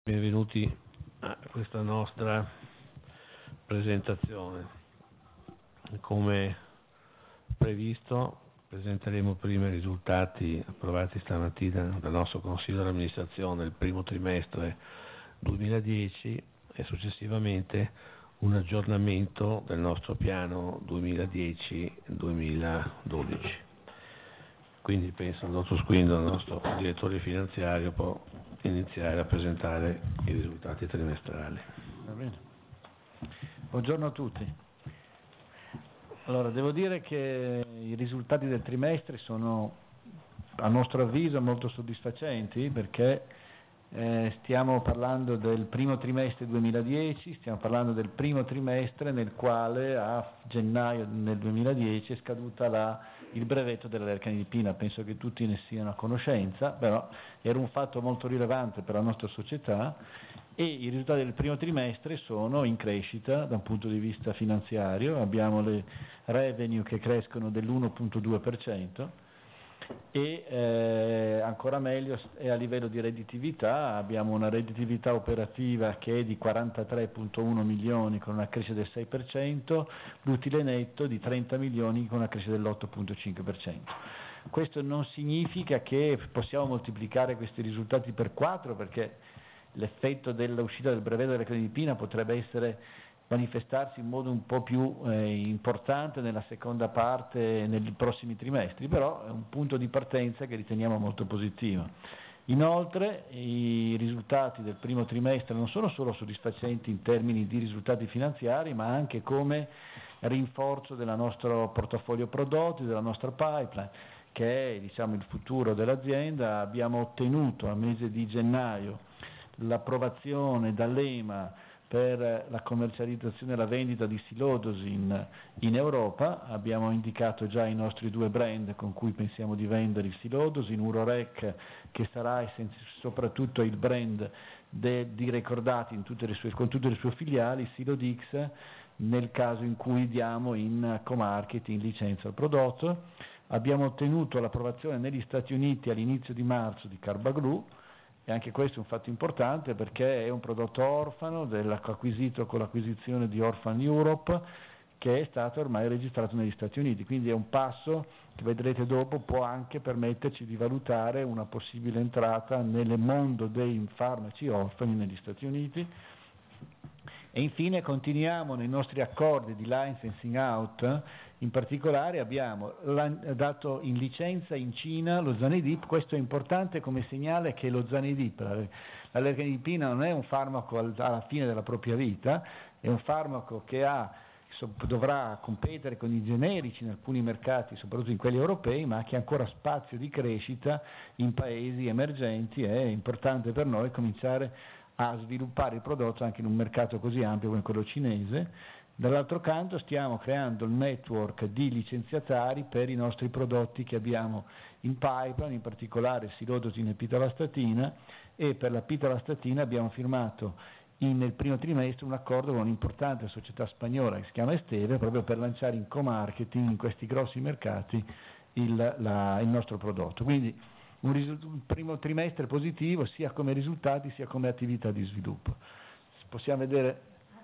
Benvenuti a questa nostra presentazione. Come previsto presenteremo prima i risultati approvati stamattina dal nostro Consiglio di amministrazione del primo trimestre 2010 e successivamente un aggiornamento del nostro piano 2010-2012. Quindi penso il dottor Squindon, il nostro direttore finanziario, può iniziare a presentare i risultati trimestrali. Va bene. Buongiorno a tutti. Allora, devo dire che i risultati del trimestre sono, a nostro avviso, molto soddisfacenti perché stiamo parlando del primo trimestre 2010, stiamo parlando del primo trimestre nel quale a gennaio del 2010 è scaduta il brevetto dell'Alercanidipina. Penso che tutti ne siano a conoscenza, però era un fatto molto rilevante per la nostra società e i risultati del primo trimestre sono in crescita da un punto di vista finanziario. Abbiamo le revenue che crescono dell'1,2% e ancora meglio è a livello di redditività. Abbiamo una redditività operativa che è di 43,1 milioni con una crescita del 6%, l'utile netto di 30 milioni con una crescita dell'8,5%. Questo non significa che possiamo moltiplicare questi risultati per 4, perché l'effetto dell'uscita del brevetto dell'Alercanidipina potrebbe manifestarsi in modo un po' più importante nella seconda parte, nei prossimi trimestri, però è un punto di partenza che riteniamo molto positivo. Inoltre i risultati del primo trimestre non sono solo soddisfacenti in termini di risultati finanziari, ma anche come rinforzo del nostro portafoglio prodotti, della nostra pipeline, che è il futuro dell'azienda. Abbiamo ottenuto al mese di gennaio l'approvazione dall'EMA per la commercializzazione e la vendita di Silodosin in Europa. Abbiamo indicato già i nostri 2 brand con cui pensiamo di vendere il Silodosin, Urorec, che sarà soprattutto il brand di Recordati con tutte le sue filiali, Silodix nel caso in cui diamo in co-marketing licenza al prodotto. Abbiamo ottenuto l'approvazione negli Stati Uniti all'inizio di marzo di Carbaglu, e anche questo è un fatto importante perché è un prodotto orfano acquisito con l'acquisizione di Orphan Europe, che è stato ormai registrato negli Stati Uniti, quindi è un passo che vedrete dopo può anche permetterci di valutare una possibile entrata nel mondo dei farmaci orfani negli Stati Uniti. E infine continuiamo nei nostri accordi di licensing out. In particolare abbiamo dato in licenza in Cina lo Zanidip. Questo è importante come segnale che lo Zanidip, l'Alercanidipina, non è un farmaco alla fine della propria vita, è un farmaco che dovrà competere con i generici in alcuni mercati, soprattutto in quelli europei, ma che ha ancora spazio di crescita in paesi emergenti. È importante per noi cominciare a sviluppare il prodotto anche in un mercato così ampio come quello cinese. Dall'altro canto stiamo creando il network di licenziatari per i nostri prodotti che abbiamo in pipeline, in particolare Silodosin e pitavastatina, e per la pitavastatina abbiamo firmato nel primo trimestre un accordo con un'importante società spagnola che si chiama Esteve, proprio per lanciare in co-marketing in questi grossi mercati il nostro prodotto. Quindi un primo trimestre positivo sia come risultati sia come attività di sviluppo. Possiamo vedere,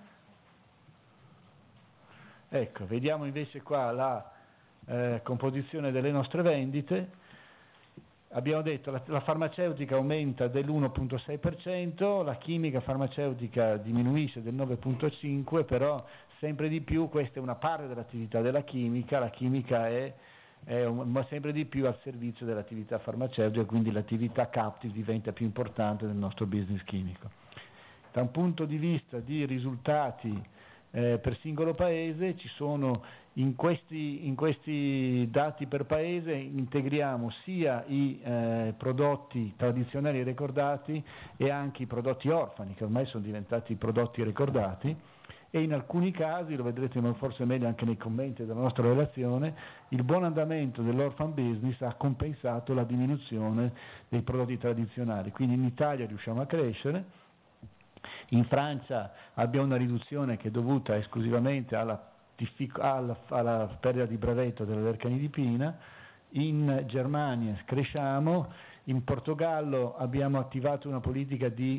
ecco, vediamo invece qua la composizione delle nostre vendite. Abbiamo detto la farmaceutica aumenta dell'1,6%, la chimica farmaceutica diminuisce del 9,5%, però sempre di più questa è una parte dell'attività della chimica. La chimica è sempre di più al servizio dell'attività farmaceutica, quindi l'attività captive diventa più importante nel nostro business chimico. Da un punto di vista di risultati per singolo paese, ci sono in questi dati per paese integriamo sia i prodotti tradizionali ricordati e anche i prodotti orfani, che ormai sono diventati prodotti ricordati, e in alcuni casi, lo vedrete forse meglio anche nei commenti della nostra relazione, il buon andamento dell'orphan business ha compensato la diminuzione dei prodotti tradizionali. Quindi in Italia riusciamo a crescere. In Francia abbiamo una riduzione che è dovuta esclusivamente alla perdita di brevetto dell'Alercanidipina. In Germania cresciamo. In Portogallo abbiamo attivato una politica di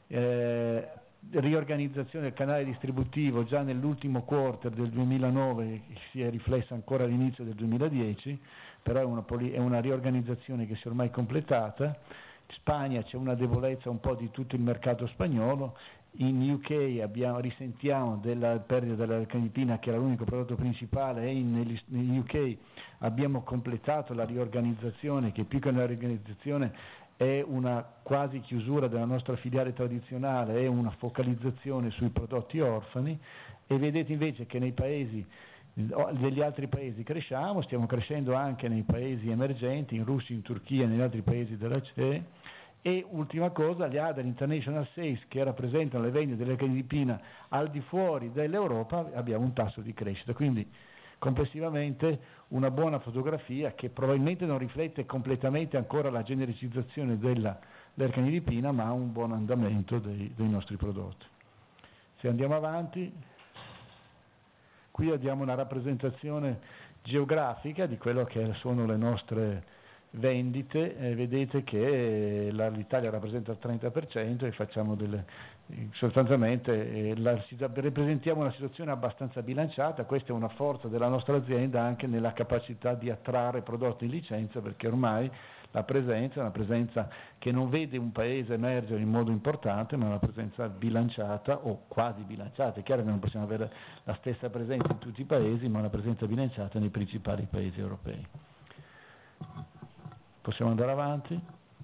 riorganizzazione del canale distributivo già nell'ultimo quarter del 2009, che si è riflessa ancora all'inizio del 2010, però è una riorganizzazione che si è ormai completata. In Spagna c'è una debolezza un po' di tutto il mercato spagnolo. In UK risentiamo della perdita dell'arcanipina, che era l'unico prodotto principale, e negli UK abbiamo completato la riorganizzazione, che più che una riorganizzazione è una quasi chiusura della nostra filiale tradizionale, è una focalizzazione sui prodotti orfani, e vedete invece che nei paesi degli altri paesi stiamo crescendo anche nei paesi emergenti, in Russia, in Turchia e negli altri paesi della CE. E ultima cosa, gli Other International Sales, che rappresentano le vendite dell'arcanipina al di fuori dell'Europa, abbiamo un tasso di crescita, quindi complessivamente una buona fotografia che probabilmente non riflette completamente ancora la genericizzazione dell'arcanipina, ma un buon andamento dei nostri prodotti. Se andiamo avanti, qui abbiamo una rappresentazione geografica di quello che sono le nostre vendite, vedete che l'Italia rappresenta il 30% e facciamo sostanzialmente rappresentiamo una situazione abbastanza bilanciata. Questa è una forza della nostra azienda anche nella capacità di attrarre prodotti in licenza, perché ormai la presenza è una presenza che non vede un paese emergere in modo importante, ma è una presenza bilanciata o quasi bilanciata. È chiaro che non possiamo avere la stessa presenza in tutti i paesi, ma una presenza bilanciata nei principali paesi europei. Possiamo andare avanti?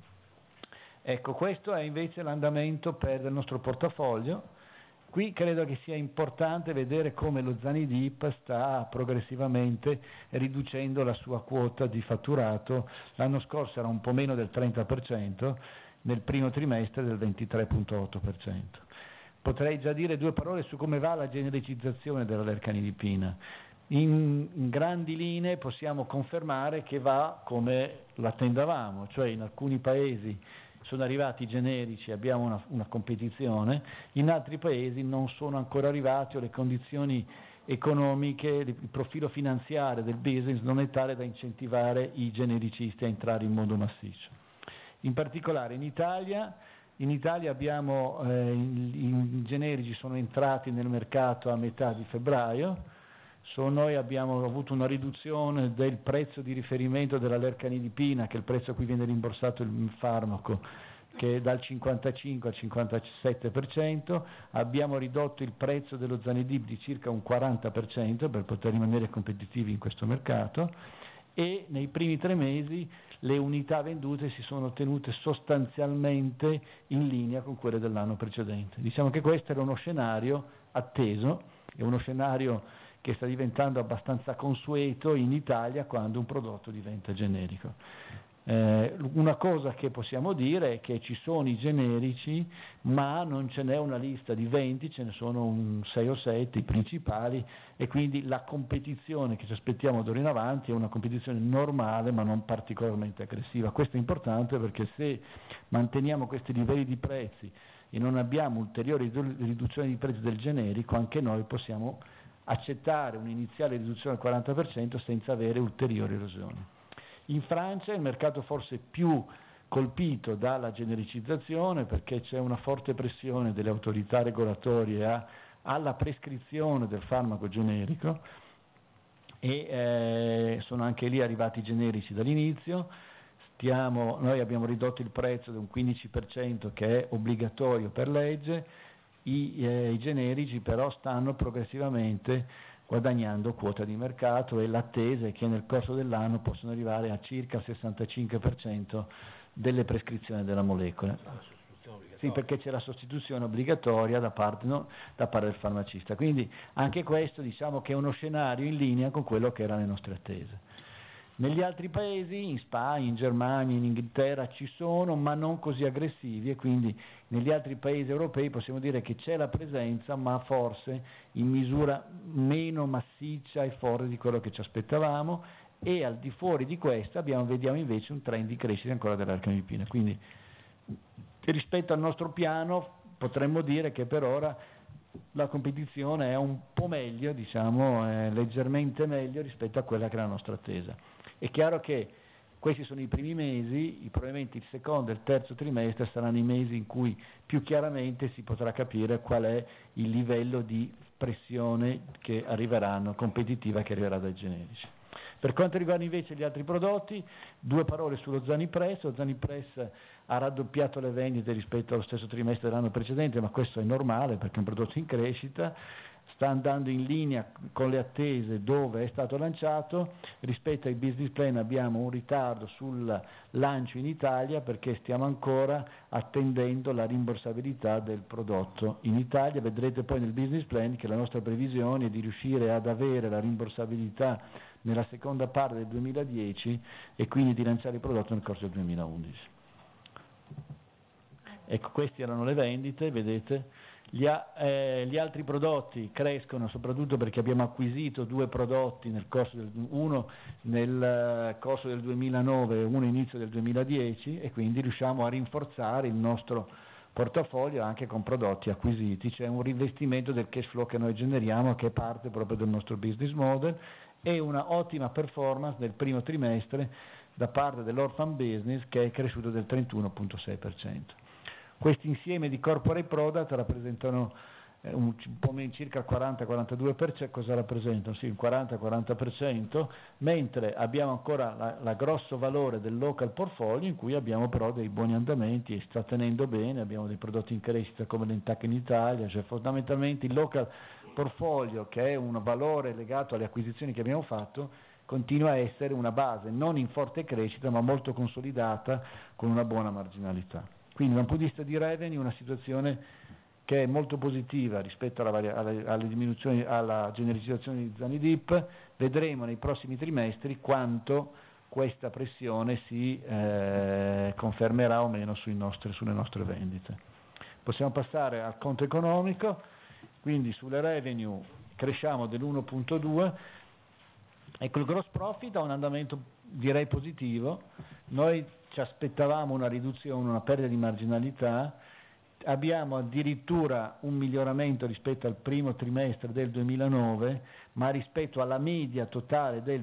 Ecco, questo è invece l'andamento del nostro portafoglio. Qui credo che sia importante vedere come lo Zanidip sta progressivamente riducendo la sua quota di fatturato. L'anno scorso era un po' meno del 30%, nel primo trimestre del 23,8%. Potrei già dire due parole su come va la genericizzazione della lercanidipina. In grandi linee possiamo confermare che va come l'attendavamo, cioè in alcuni paesi sono arrivati i generici, abbiamo una competizione, in altri paesi non sono ancora arrivati, o le condizioni economiche, il profilo finanziario del business non è tale da incentivare i genericisti a entrare in modo massiccio. In particolare in Italia abbiamo i generici sono entrati nel mercato a metà di febbraio. Noi abbiamo avuto una riduzione del prezzo di riferimento della lercanidipina, che è il prezzo a cui viene rimborsato il farmaco, che è dal 55 al 57%, abbiamo ridotto il prezzo dello Zanidip di circa un 40% per poter rimanere competitivi in questo mercato, e nei primi 3 mesi le unità vendute si sono tenute sostanzialmente in linea con quelle dell'anno precedente. Diciamo che questo era uno scenario atteso, è uno scenario che sta diventando abbastanza consueto in Italia quando un prodotto diventa generico. Una cosa che possiamo dire è che ci sono i generici, ma non ce n'è una lista di 20, ce ne sono 6 o 7 i principali, e quindi la competizione che ci aspettiamo d'ora in avanti è una competizione normale ma non particolarmente aggressiva. Questo è importante perché se manteniamo questi livelli di prezzi e non abbiamo ulteriori riduzioni di prezzi del generico, anche noi possiamo accettare un'iniziale riduzione del 40% senza avere ulteriori erosioni. In Francia è il mercato forse più colpito dalla genericizzazione, perché c'è una forte pressione delle autorità regolatorie alla prescrizione del farmaco generico, e sono anche lì arrivati i generici dall'inizio. Noi abbiamo ridotto il prezzo da un 15% che è obbligatorio per legge. I generici però stanno progressivamente guadagnando quota di mercato, e l'attesa è che nel corso dell'anno possono arrivare a circa il 65% delle prescrizioni della molecola. Sì, perché c'è la sostituzione obbligatoria da parte del farmacista. Quindi anche questo diciamo che è uno scenario in linea con quello che erano le nostre attese. Negli altri paesi, in Spagna, in Germania, in Inghilterra ci sono, ma non così aggressivi, e quindi negli altri paesi europei possiamo dire che c'è la presenza, ma forse in misura meno massiccia e forte di quello che ci aspettavamo, e al di fuori di questa vediamo invece un trend di crescita ancora dell'arcanipina. Quindi rispetto al nostro piano potremmo dire che per ora la competizione è un po' meglio, diciamo, leggermente meglio rispetto a quella che è la nostra attesa. È chiaro che Questi sono i primi mesi, probabilmente il secondo e il terzo trimestre saranno i mesi in cui più chiaramente si potrà capire qual è il livello di pressione che arriveranno, competitiva che arriverà dai generici. Per quanto riguarda invece gli altri prodotti, 2 parole sullo Zanipress. Lo Zanipress ha raddoppiato le vendite rispetto allo stesso trimestre dell'anno precedente, ma questo è normale perché è un prodotto in crescita, sta andando in linea con le attese dove è stato lanciato. Rispetto ai business plan abbiamo un ritardo sul lancio in Italia perché stiamo ancora attendendo la rimborsabilità del prodotto in Italia. Vedrete poi nel business plan che la nostra previsione è di riuscire ad avere la rimborsabilità nella seconda parte del 2010 e quindi di lanciare il prodotto nel corso del 2011. Ecco, queste erano le vendite, vedete. Gli altri prodotti crescono soprattutto perché abbiamo acquisito 2 prodotti uno nel corso del 2009 e uno inizio del 2010 e quindi riusciamo a rinforzare il nostro portafoglio anche con prodotti acquisiti. C'è un rivestimento del cash flow che noi generiamo che è parte proprio del nostro business model e una ottima performance nel primo trimestre da parte dell'orphan business che è cresciuto del 31,6%. Questi insieme di corporate product rappresentano un po' meno, circa il 40-42%, cosa rappresentano? Sì, il 40-40%, mentre abbiamo ancora la grosso valore del local portfolio in cui abbiamo però dei buoni andamenti e sta tenendo bene, abbiamo dei prodotti in crescita come l'Entac in Italia, cioè fondamentalmente il local portfolio che è un valore legato alle acquisizioni che abbiamo fatto continua a essere una base non in forte crescita ma molto consolidata con una buona marginalità. Quindi da un punto di vista di revenue una situazione che è molto positiva rispetto alle diminuzioni, alla genericizzazione di Zanidip. Vedremo nei prossimi trimestri quanto questa pressione si confermerà o meno sulle nostre vendite. Possiamo passare al conto economico, quindi sulle revenue cresciamo dell'1,2. Ecco, il gross profit ha un andamento direi positivo, noi ci aspettavamo una riduzione, una perdita di marginalità, abbiamo addirittura un miglioramento rispetto al primo trimestre del 2009, ma rispetto alla media totale del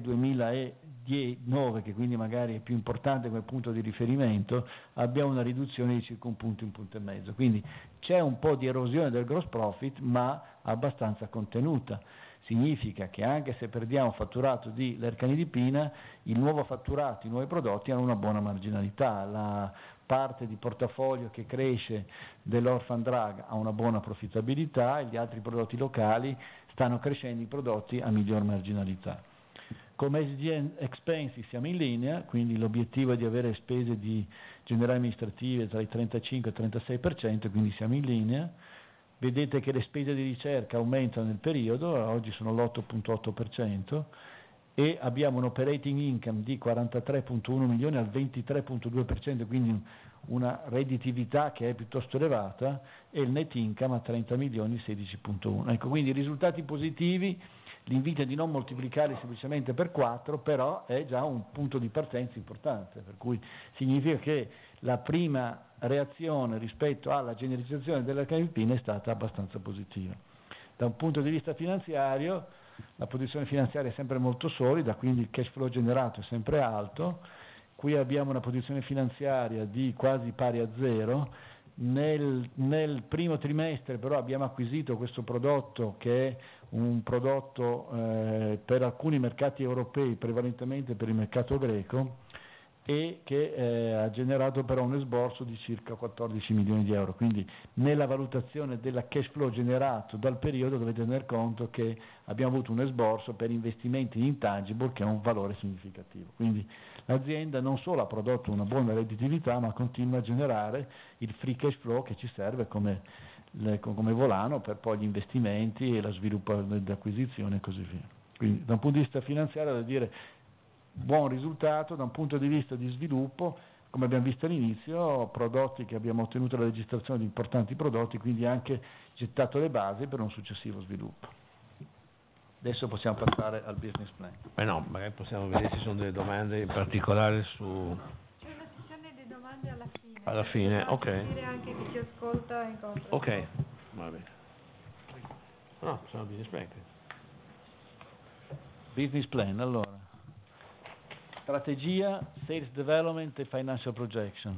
2009, che quindi magari è più importante come punto di riferimento, abbiamo una riduzione di circa un punto e mezzo. Quindi c'è un po' di erosione del gross profit, ma abbastanza contenuta. Significa che anche se perdiamo fatturato di Lercani di Pina, il nuovo fatturato, i nuovi prodotti hanno una buona marginalità, la parte di portafoglio che cresce dell'orphan drug ha una buona profittabilità e gli altri prodotti locali stanno crescendo i prodotti a miglior marginalità. Come SG&A expenses siamo in linea, quindi l'obiettivo è di avere spese di generali amministrative tra i 35 e il 36%, quindi siamo in linea. Vedete che le spese di ricerca aumentano nel periodo, oggi sono l'8,8% e abbiamo un operating income di 43,1 milioni al 23,2%, quindi una redditività che è piuttosto elevata, e il net income a 30 milioni 16,1. Ecco, quindi risultati positivi, l'invito è di non moltiplicare semplicemente per 4, però è già un punto di partenza importante, per cui significa che la prima reazione rispetto alla genericizzazione della camipina è stata abbastanza positiva. Da un punto di vista finanziario, la posizione finanziaria è sempre molto solida, quindi il cash flow generato è sempre alto. Qui abbiamo una posizione finanziaria di quasi pari a zero. Nel primo trimestre però abbiamo acquisito questo prodotto che è un prodotto per alcuni mercati europei, prevalentemente per il mercato greco, e che ha generato però un esborso di circa 14 milioni di euro, quindi nella valutazione della cash flow generato dal periodo dovete tener conto che abbiamo avuto un esborso per investimenti in intangible che ha un valore significativo, quindi l'azienda non solo ha prodotto una buona redditività ma continua a generare il free cash flow che ci serve come volano per poi gli investimenti e lo sviluppo dell'acquisizione e così via. Quindi da un punto di vista finanziario da dire buon risultato, da un punto di vista di sviluppo, come abbiamo visto all'inizio, prodotti che abbiamo ottenuto la registrazione di importanti prodotti, quindi anche gettato le basi per un successivo sviluppo. Adesso possiamo passare al business plan. No, magari possiamo vedere se ci sono delle domande in particolare su... C'è una sessione di domande alla fine. Alla fine, ok. Dire anche chi ci ascolta in conto. Ok, va bene. No, sono business plan. Business plan, allora. strategia, sales development e financial projection.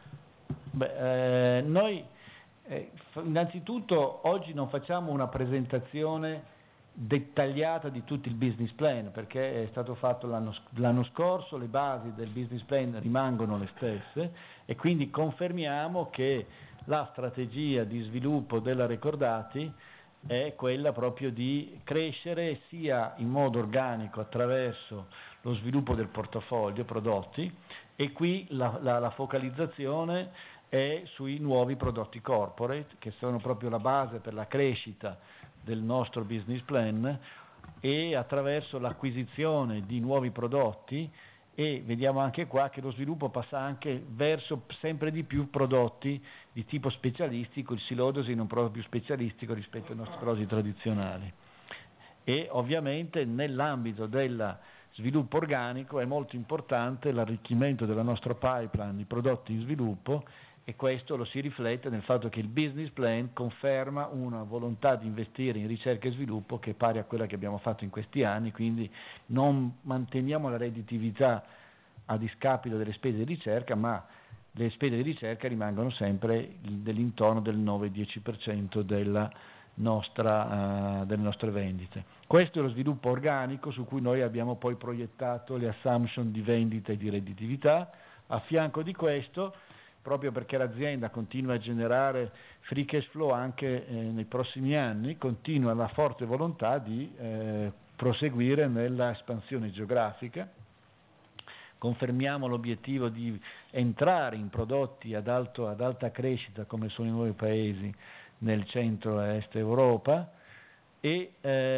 Noi innanzitutto oggi non facciamo una presentazione dettagliata di tutto il business plan, perché è stato fatto l'anno scorso, le basi del business plan rimangono le stesse e quindi confermiamo che la strategia di sviluppo della Recordati è quella proprio di crescere sia in modo organico attraverso lo sviluppo del portafoglio prodotti, e qui la focalizzazione è sui nuovi prodotti corporate, che sono proprio la base per la crescita del nostro business plan, e attraverso l'acquisizione di nuovi prodotti, e vediamo anche qua che lo sviluppo passa anche verso sempre di più prodotti di tipo specialistico, il silodosi non proprio più specialistico rispetto ai nostri prodotti tradizionali. E ovviamente nell'ambito del sviluppo organico è molto importante l'arricchimento della nostra pipeline di prodotti in sviluppo, e questo lo si riflette nel fatto che il business plan conferma una volontà di investire in ricerca e sviluppo che è pari a quella che abbiamo fatto in questi anni, quindi non manteniamo la redditività a discapito delle spese di ricerca, ma le spese di ricerca rimangono sempre dell'intorno del 9-10% delle nostre vendite. Questo è lo sviluppo organico su cui noi abbiamo poi proiettato le assumption di vendita e di redditività. A fianco di questo, proprio perché l'azienda continua a generare free cash flow anche nei prossimi anni, continua la forte volontà di proseguire nella espansione geografica. Confermiamo l'obiettivo di entrare in prodotti ad alta crescita come sono i nuovi paesi nel centro e est Europa, e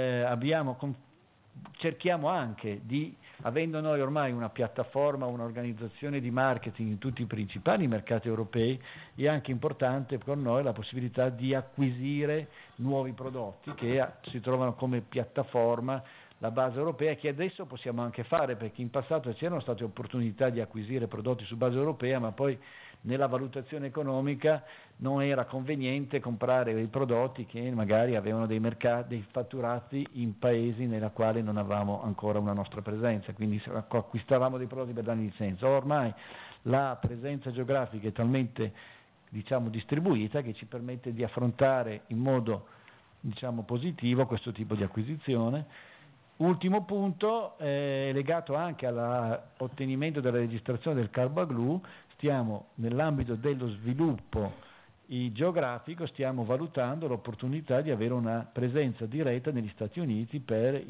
cerchiamo anche di, avendo noi ormai una piattaforma, un'organizzazione di marketing in tutti i principali mercati europei, è anche importante per noi la possibilità di acquisire nuovi prodotti che si trovano come piattaforma la base europea, che adesso possiamo anche fare, perché in passato c'erano state opportunità di acquisire prodotti su base europea, ma poi nella valutazione economica non era conveniente comprare dei prodotti che magari avevano dei fatturati in paesi nei quali non avevamo ancora una nostra presenza, quindi acquistavamo dei prodotti per dargli licenza. Ormai la presenza geografica è talmente distribuita che ci permette di affrontare in modo positivo questo tipo di acquisizione. Ultimo punto, legato anche all'ottenimento della registrazione del Carbaglu, stiamo nell'ambito dello sviluppo geografico, stiamo valutando l'opportunità di avere una presenza diretta negli Stati Uniti per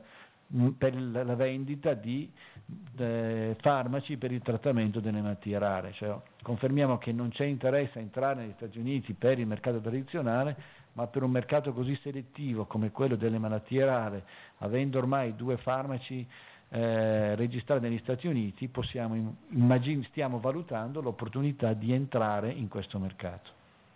la vendita di farmaci per il trattamento delle malattie rare. Cioè, confermiamo che non c'è interesse a entrare negli Stati Uniti per il mercato tradizionale, ma per un mercato così selettivo come quello delle malattie rare, avendo ormai 2 farmaci registrati negli Stati Uniti, stiamo valutando l'opportunità di entrare in questo mercato.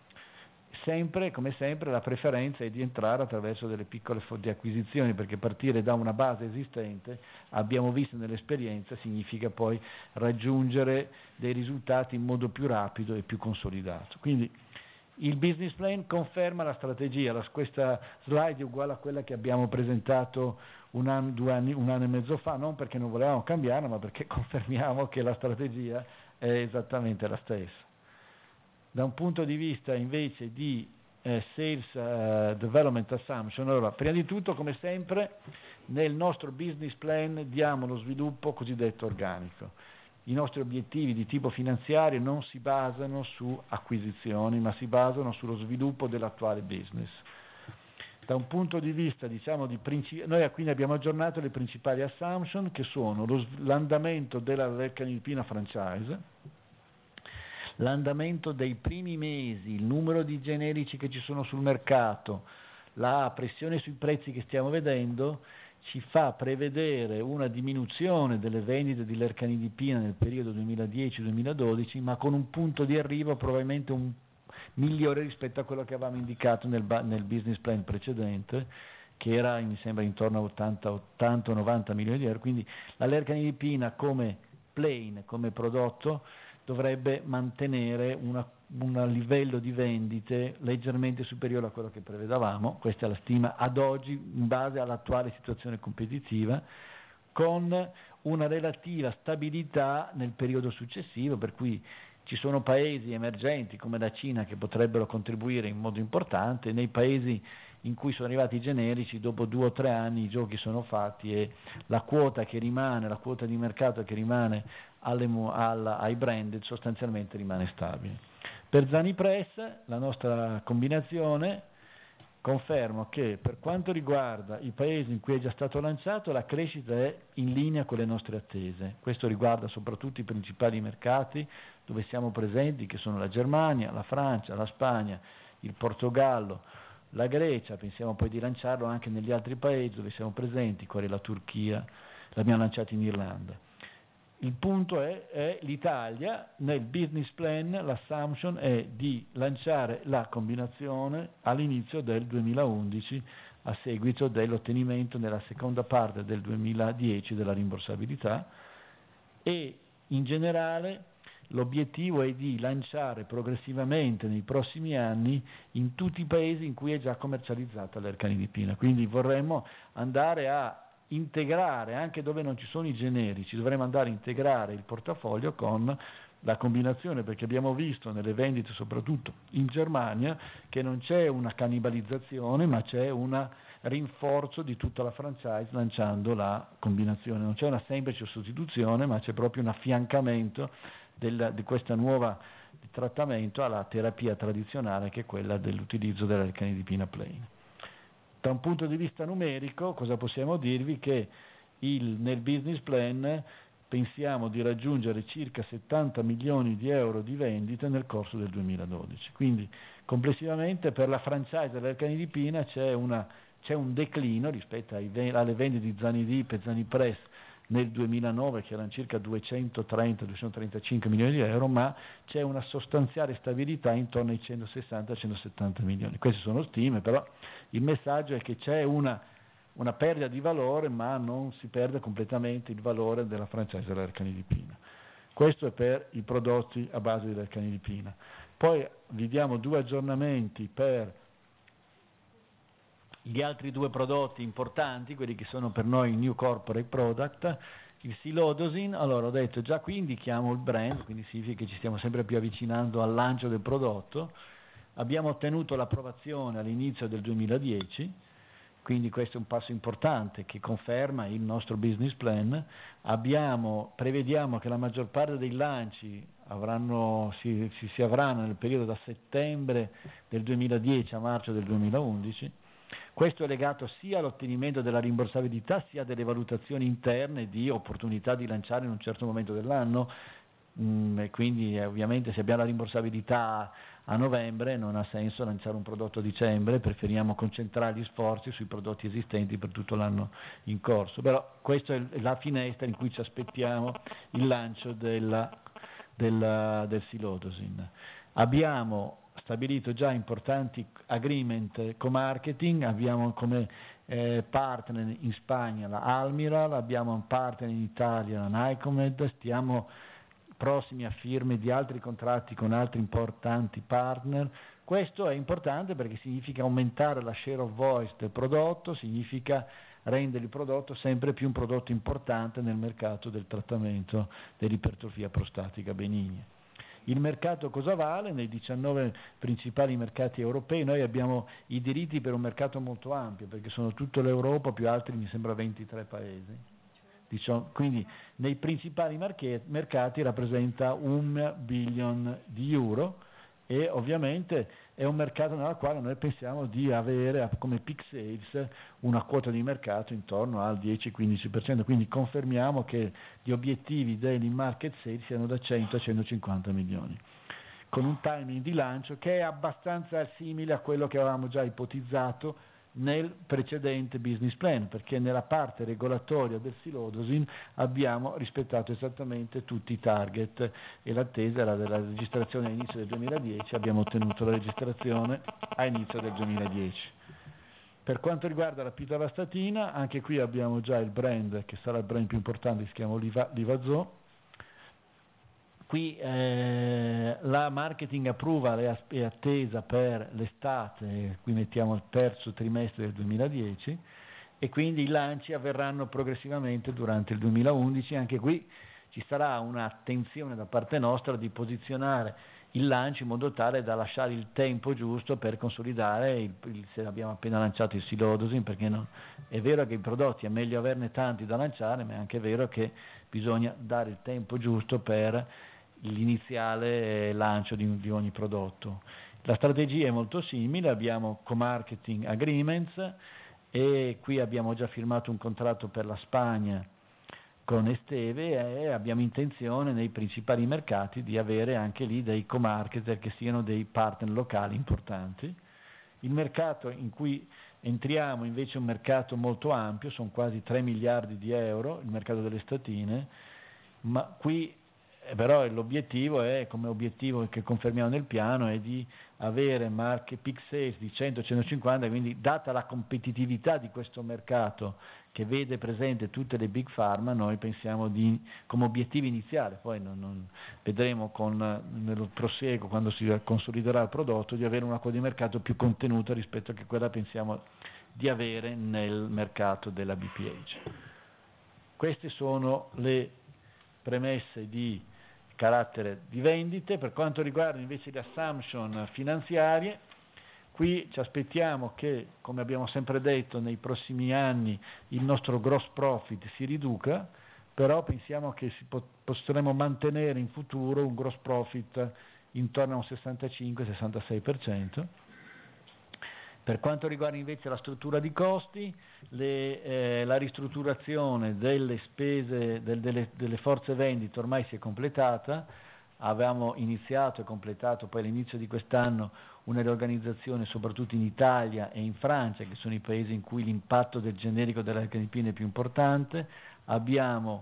Come sempre, la preferenza è di entrare attraverso delle piccole di acquisizioni, perché partire da una base esistente, abbiamo visto nell'esperienza, significa poi raggiungere dei risultati in modo più rapido e più consolidato. Quindi il business plan conferma la strategia. Questa slide è uguale a quella che abbiamo presentato un anno e mezzo fa, non perché non volevamo cambiarla, ma perché confermiamo che la strategia è esattamente la stessa. Da un punto di vista invece di sales development assumption, allora, prima di tutto, come sempre, nel nostro business plan diamo lo sviluppo cosiddetto organico. I nostri obiettivi di tipo finanziario non si basano su acquisizioni, ma si basano sullo sviluppo dell'attuale business. Da un punto di vista, noi quindi abbiamo aggiornato le principali assumption, che sono l'andamento della lercanidipina franchise, l'andamento dei primi mesi, il numero di generici che ci sono sul mercato, la pressione sui prezzi che stiamo vedendo, ci fa prevedere una diminuzione delle vendite di lercanidipina nel periodo 2010-2012, ma con un punto di arrivo probabilmente migliore rispetto a quello che avevamo indicato nel business plan precedente, che era mi sembra intorno a 80-90 milioni di euro. Quindi la lercanidipina come prodotto dovrebbe mantenere un livello di vendite leggermente superiore a quello che prevedevamo. Questa è la stima ad oggi in base all'attuale situazione competitiva, con una relativa stabilità nel periodo successivo, per cui ci sono paesi emergenti come la Cina che potrebbero contribuire in modo importante, nei paesi in cui sono arrivati i generici dopo 2 o 3 anni i giochi sono fatti e la quota che rimane, la quota di mercato che rimane ai branded sostanzialmente rimane stabile. Per Zanipress la nostra combinazione, confermo che per quanto riguarda i paesi in cui è già stato lanciato la crescita è in linea con le nostre attese. Questo riguarda soprattutto i principali mercati dove siamo presenti, che sono la Germania, la Francia, la Spagna, il Portogallo, la Grecia. Pensiamo poi di lanciarlo anche negli altri paesi dove siamo presenti, quali la Turchia, l'abbiamo lanciato in Irlanda. Il punto è l'Italia. Nel business plan l'assumption è di lanciare la combinazione all'inizio del 2011 a seguito dell'ottenimento nella seconda parte del 2010 della rimborsabilità, e in generale l'obiettivo è di lanciare progressivamente nei prossimi anni in tutti i paesi in cui è già commercializzata l'ercanidipina. Quindi vorremmo andare a integrare, anche dove non ci sono i generici, dovremmo andare a integrare il portafoglio con la combinazione, perché abbiamo visto nelle vendite soprattutto in Germania che non c'è una cannibalizzazione ma c'è un rinforzo di tutta la franchise lanciando la combinazione, non c'è una semplice sostituzione ma c'è proprio un affiancamento di questa nuova trattamento alla terapia tradizionale che è quella dell'utilizzo dell'ercanidipina plain. Da un punto di vista numerico, cosa possiamo dirvi? Che nel business plan pensiamo di raggiungere circa 70 milioni di euro di vendite nel corso del 2012. Quindi complessivamente per la franchise dell'ercanidipina c'è un declino rispetto alle vendite di Zanidip e Zanipress nel 2009, che erano circa 230-235 milioni di euro, ma c'è una sostanziale stabilità intorno ai 160-170 milioni. Queste sono stime, però il messaggio è che c'è una perdita di valore, ma non si perde completamente il valore della franchise dell'ercanidipina. Questo è per i prodotti a base dell'ercanidipina. Poi vi diamo 2 aggiornamenti per gli altri 2 prodotti importanti, quelli che sono per noi new corporate product. Il Silodosin, allora ho detto già qui indichiamo il brand, quindi significa che ci stiamo sempre più avvicinando al lancio del prodotto. Abbiamo ottenuto l'approvazione all'inizio del 2010, quindi questo è un passo importante che conferma il nostro business plan. Prevediamo che la maggior parte dei lanci si avranno nel periodo da settembre del 2010 a marzo del 2011. Questo è legato sia all'ottenimento della rimborsabilità sia delle valutazioni interne di opportunità di lanciare in un certo momento dell'anno, e quindi ovviamente se abbiamo la rimborsabilità a novembre non ha senso lanciare un prodotto a dicembre, preferiamo concentrare gli sforzi sui prodotti esistenti per tutto l'anno in corso. Però questa è la finestra in cui ci aspettiamo il lancio del Silodosin. Abbiamo stabilito già importanti agreement co-marketing, abbiamo come partner in Spagna la Almiral, abbiamo un partner in Italia la Nycomed, stiamo prossimi a firme di altri contratti con altri importanti partner. Questo è importante perché significa aumentare la share of voice del prodotto, significa rendere il prodotto sempre più un prodotto importante nel mercato del trattamento dell'ipertrofia prostatica benigna. Il mercato cosa vale? Nei 19 principali mercati europei noi abbiamo i diritti per un mercato molto ampio, perché sono tutta l'Europa più altri mi sembra 23 paesi. Quindi nei principali mercati rappresenta 1 billion di euro e ovviamente è un mercato nel quale noi pensiamo di avere come peak sales una quota di mercato intorno al 10-15%, quindi confermiamo che gli obiettivi degli market sales siano da 100 a 150 milioni, con un timing di lancio che è abbastanza simile a quello che avevamo già ipotizzato nel precedente business plan, perché nella parte regolatoria del Silodosin abbiamo rispettato esattamente tutti i target e l'attesa era della registrazione all'inizio del 2010, abbiamo ottenuto la registrazione a inizio del 2010. Per quanto riguarda la pitavastatina, anche qui abbiamo già il brand che sarà il brand più importante, si chiama Livazzo. Qui la marketing approval è attesa per l'estate, qui mettiamo il terzo trimestre del 2010, e quindi i lanci avverranno progressivamente durante il 2011. Anche qui ci sarà un'attenzione da parte nostra di posizionare il lancio in modo tale da lasciare il tempo giusto per consolidare se abbiamo appena lanciato il silodosin, perché è vero che i prodotti è meglio averne tanti da lanciare, ma è anche vero che bisogna dare il tempo giusto per l'iniziale lancio di ogni prodotto. La strategia è molto simile, abbiamo co-marketing agreements e qui abbiamo già firmato un contratto per la Spagna con Esteve e abbiamo intenzione nei principali mercati di avere anche lì dei co-marketer che siano dei partner locali importanti. Il mercato in cui entriamo invece è un mercato molto ampio, sono quasi 3 miliardi di euro, il mercato delle statine, ma qui però l'obiettivo è, come obiettivo che confermiamo nel piano, è di avere peak sales di 100-150, quindi data la competitività di questo mercato che vede presente tutte le big pharma, noi pensiamo come obiettivo iniziale, poi vedremo nel proseguo, quando si consoliderà il prodotto, di avere una quota di mercato più contenuta rispetto a quella pensiamo di avere nel mercato della BPH. Queste sono le premesse di carattere di vendite. Per quanto riguarda invece le assumption finanziarie, qui ci aspettiamo che, come abbiamo sempre detto, nei prossimi anni il nostro gross profit si riduca, però pensiamo che potremo mantenere in futuro un gross profit intorno a un 65-66%. Per quanto riguarda invece la struttura di costi, la ristrutturazione delle spese delle forze vendite ormai si è completata. Avevamo iniziato e completato poi all'inizio di quest'anno una riorganizzazione soprattutto in Italia e in Francia, che sono i paesi in cui l'impatto del generico dell'arcanipina è più importante. Abbiamo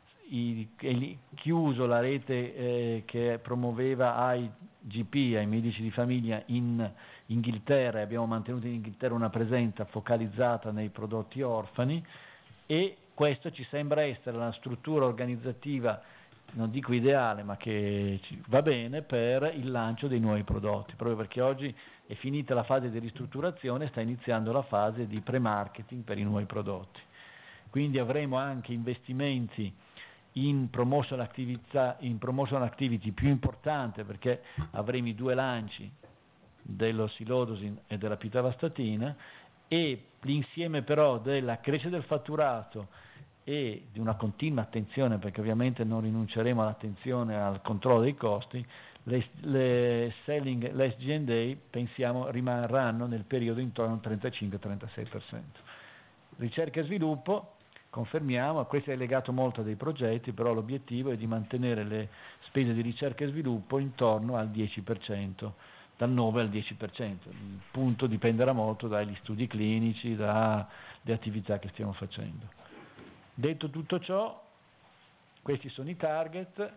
chiuso la rete che promuoveva IGP, ai medici di famiglia, in Inghilterra, e abbiamo mantenuto in Inghilterra una presenza focalizzata nei prodotti orfani, e questo ci sembra essere la struttura organizzativa, non dico ideale, ma che va bene per il lancio dei nuovi prodotti, proprio perché oggi è finita la fase di ristrutturazione, sta iniziando la fase di pre-marketing per i nuovi prodotti. Quindi avremo anche investimenti in promotion activity più importante, perché avremo i 2 lanci dello silodosin e della pitavastatina, e l'insieme però della crescita del fatturato e di una continua attenzione, perché ovviamente non rinunceremo all'attenzione al controllo dei costi, le SG&A pensiamo rimarranno nel periodo intorno al 35-36%. Ricerca e sviluppo, confermiamo, questo è legato molto a dei progetti, però l'obiettivo è di mantenere le spese di ricerca e sviluppo intorno al 10%, dal 9 al 10%. Il punto dipenderà molto dagli studi clinici, dalle attività che stiamo facendo. Detto tutto ciò, questi sono i target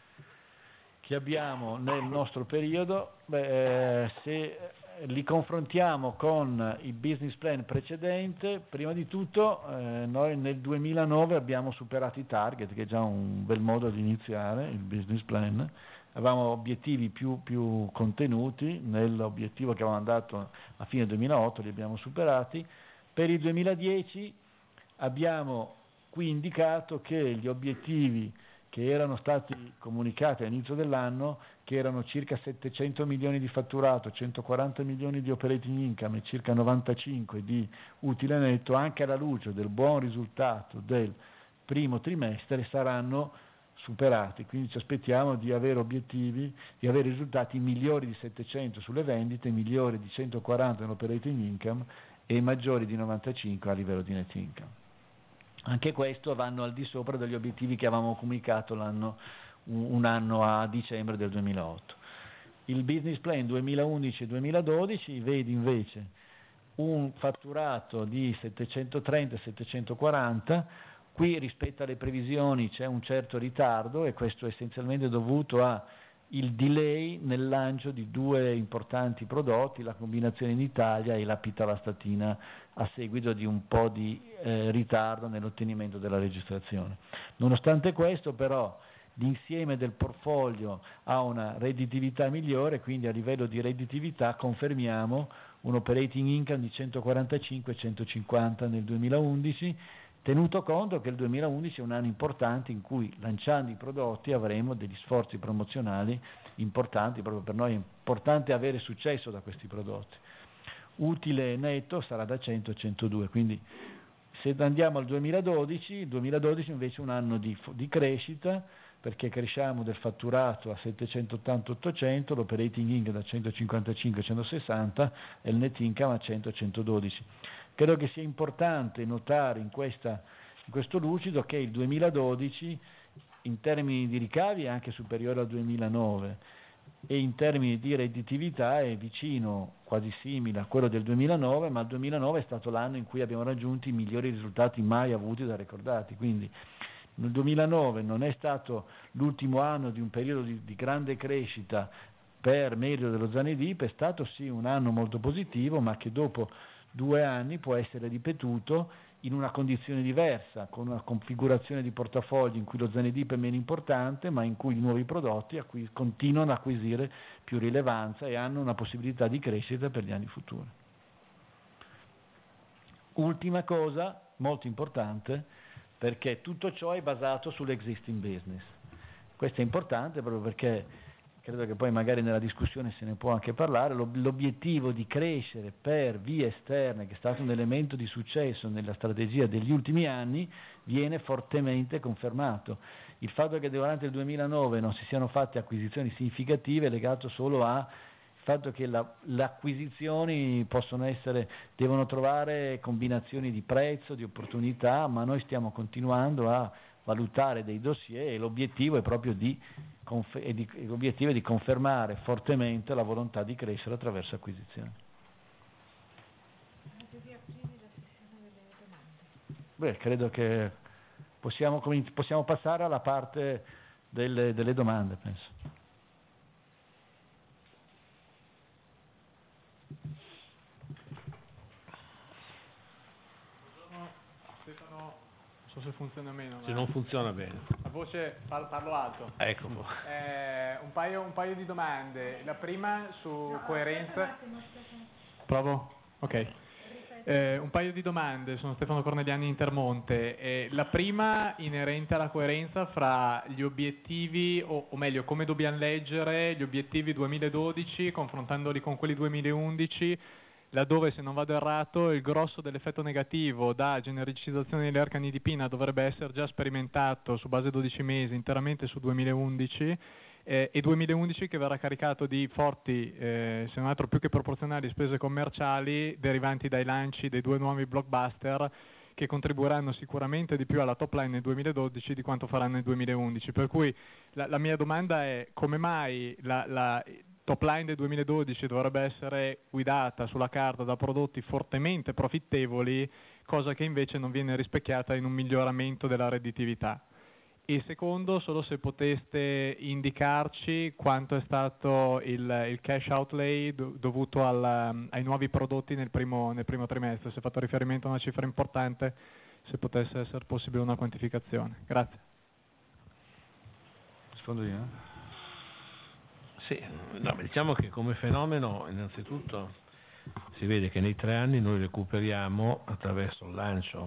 che abbiamo nel nostro periodo. Se li confrontiamo con il business plan precedente, prima di tutto noi nel 2009 abbiamo superato i target, che è già un bel modo di iniziare il business plan. Avevamo obiettivi più contenuti, nell'obiettivo che avevamo dato a fine 2008 li abbiamo superati. Per il 2010 abbiamo qui indicato che gli obiettivi che erano stati comunicati all'inizio dell'anno, che erano circa 700 milioni di fatturato, 140 milioni di operating income e circa 95 di utile netto, anche alla luce del buon risultato del primo trimestre, saranno superati. Quindi ci aspettiamo di avere obiettivi, di avere risultati migliori di 700 sulle vendite, migliori di 140 nell'operating income e maggiori di 95 a livello di net income. Anche questo vanno al di sopra degli obiettivi che avevamo comunicato un anno a dicembre del 2008. Il business plan 2011-2012 vede invece un fatturato di 730-740, qui rispetto alle previsioni c'è un certo ritardo, e questo è essenzialmente dovuto a il delay nel lancio di 2 importanti prodotti, la combinazione in Italia e la pitavastatina, a seguito di un po' di ritardo nell'ottenimento della registrazione. Nonostante questo però l'insieme del portfolio ha una redditività migliore, quindi a livello di redditività confermiamo un operating income di 145-150 nel 2011, tenuto conto che il 2011 è un anno importante in cui, lanciando i prodotti, avremo degli sforzi promozionali importanti. Proprio per noi è importante avere successo da questi prodotti. Utile netto sarà da 100 a 102, quindi se andiamo al 2012, il 2012 invece è un anno di crescita, perché cresciamo del fatturato a 780-800, l'operating income da 155 a 160 e il net income a 100-112. Credo che sia importante notare in questo lucido che il 2012 in termini di ricavi è anche superiore al 2009 e in termini di redditività è vicino, quasi simile a quello del 2009, ma il 2009 è stato l'anno in cui abbiamo raggiunto i migliori risultati mai avuti da ricordati, quindi nel 2009 non è stato l'ultimo anno di un periodo di grande crescita per merito dello Zanedip, è stato sì un anno molto positivo, ma che dopo 2 anni può essere ripetuto in una condizione diversa, con una configurazione di portafoglio in cui lo Zanedip è meno importante, ma in cui i nuovi prodotti continuano ad acquisire più rilevanza e hanno una possibilità di crescita per gli anni futuri. Ultima cosa, molto importante, perché tutto ciò è basato sull'existing business. Questo è importante proprio perché credo che poi magari nella discussione se ne può anche parlare, l'obiettivo di crescere per vie esterne, che è stato un elemento di successo nella strategia degli ultimi anni, viene fortemente confermato. Il fatto che durante il 2009 non si siano fatte acquisizioni significative è legato solo al fatto che le acquisizioni devono trovare combinazioni di prezzo, di opportunità, ma noi stiamo continuando a valutare dei dossier e l'obiettivo è proprio di confermare fortemente la volontà di crescere attraverso acquisizioni. Beh, credo che possiamo passare alla parte delle domande, penso. Stefano, non so se funziona meno. Se non funziona bene. La voce, parlo alto. Ecco. Un paio di domande. La prima su coerenza. Provo? Ok. Un paio di domande, sono Stefano Corneliani Intermonte. La prima inerente alla coerenza fra gli obiettivi, o meglio, come dobbiamo leggere gli obiettivi 2012 confrontandoli con quelli 2011, laddove, se non vado errato, il grosso dell'effetto negativo da genericizzazione dell'ercanidipina dovrebbe essere già sperimentato su base 12 mesi interamente su 2011, e 2011 che verrà caricato di forti, se non altro più che proporzionali, spese commerciali derivanti dai lanci dei 2 nuovi blockbuster che contribuiranno sicuramente di più alla top line nel 2012 di quanto faranno nel 2011. Per cui la mia domanda è: come mai la top line del 2012 dovrebbe essere guidata sulla carta da prodotti fortemente profittevoli, cosa che invece non viene rispecchiata in un miglioramento della redditività? E secondo, solo se poteste indicarci quanto è stato il cash outlay dovuto ai nuovi prodotti nel primo trimestre. Si è fatto riferimento a una cifra importante, se potesse essere possibile una quantificazione. Grazie. Rispondo io? Sì, no, diciamo che come fenomeno innanzitutto si vede che nei 3 anni noi recuperiamo, attraverso il lancio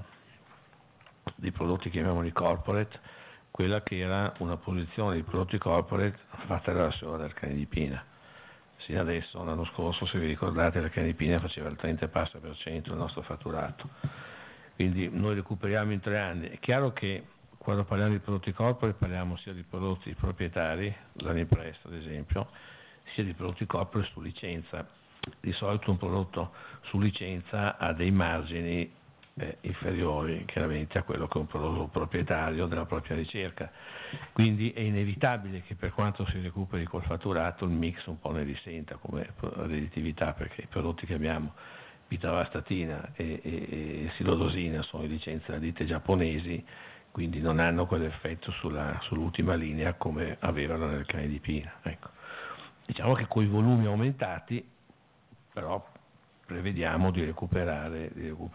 di prodotti, chiamiamoli corporate, quella che era una posizione di prodotti corporate fatta dalla sola dell'ercanidipina. Sì, adesso, l'anno scorso, se vi ricordate, l'ercanidipina faceva il 30% del nostro fatturato. Quindi noi recuperiamo in 3 anni. È chiaro che quando parliamo di prodotti corporate parliamo sia di prodotti proprietari, l'Aniprest ad esempio, sia di prodotti corporate su licenza. Di solito un prodotto su licenza ha dei margini inferiori chiaramente a quello che è un prodotto proprietario della propria ricerca, quindi è inevitabile che per quanto si recuperi col fatturato il mix un po' ne risenta come redditività, perché i prodotti che abbiamo, pitavastatina e silodosina, sono di licenza da ditte giapponesi, quindi non hanno quell'effetto sull'ultima linea come avevano nell'ercanidipina. Ecco. Diciamo che con i volumi aumentati però prevediamo di recuperare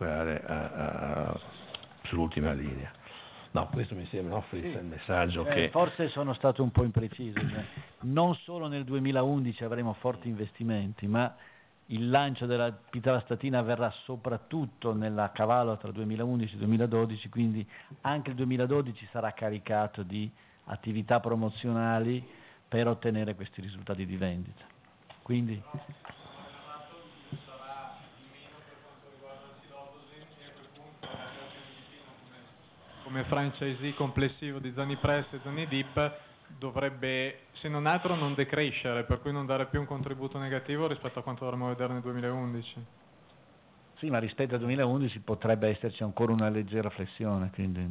sull'ultima linea. No, questo mi sembra, no, Fritz, il messaggio che... Forse sono stato un po' impreciso. Non solo nel 2011 avremo forti investimenti, ma il lancio della pitavastatina avverrà soprattutto nella cavallo tra 2011 e 2012, quindi anche il 2012 sarà caricato di attività promozionali per ottenere questi risultati di vendita. Quindi come franchisee complessivo di Zonipress e Zonidip dovrebbe, se non altro, non decrescere, per cui non dare più un contributo negativo rispetto a quanto dovremmo vedere nel 2011. sì, ma rispetto al 2011 potrebbe esserci ancora una leggera flessione, quindi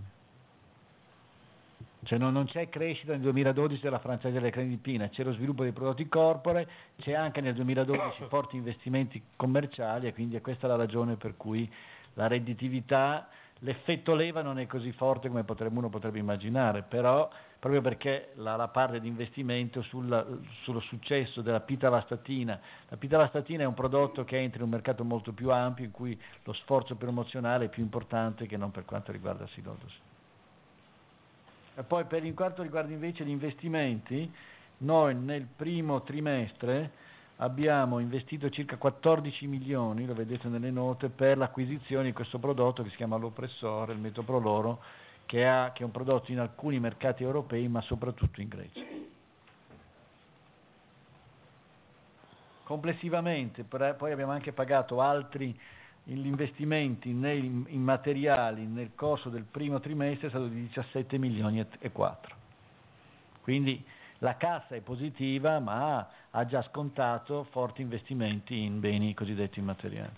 non c'è crescita nel 2012 della franchise delle Credipina, c'è lo sviluppo dei prodotti corporate, c'è anche nel 2012 forti investimenti commerciali e quindi è questa la ragione per cui la redditività, l'effetto leva non è così forte come uno potrebbe immaginare, però proprio perché la parte di investimento sullo successo della pitavastatina. La pitavastatina è un prodotto che entra in un mercato molto più ampio in cui lo sforzo promozionale è più importante che non per quanto riguarda Silodosin. E poi per quanto riguarda invece gli investimenti, noi nel primo trimestre abbiamo investito circa 14 milioni, lo vedete nelle note, per l'acquisizione di questo prodotto che si chiama Lopressore, il metoproloro, che è un prodotto in alcuni mercati europei ma soprattutto in Grecia. Complessivamente poi abbiamo anche pagato altri gli investimenti in materiali nel corso del primo trimestre è stato di 17 milioni e 4. Quindi la cassa è positiva ma ha già scontato forti investimenti in beni cosiddetti immateriali.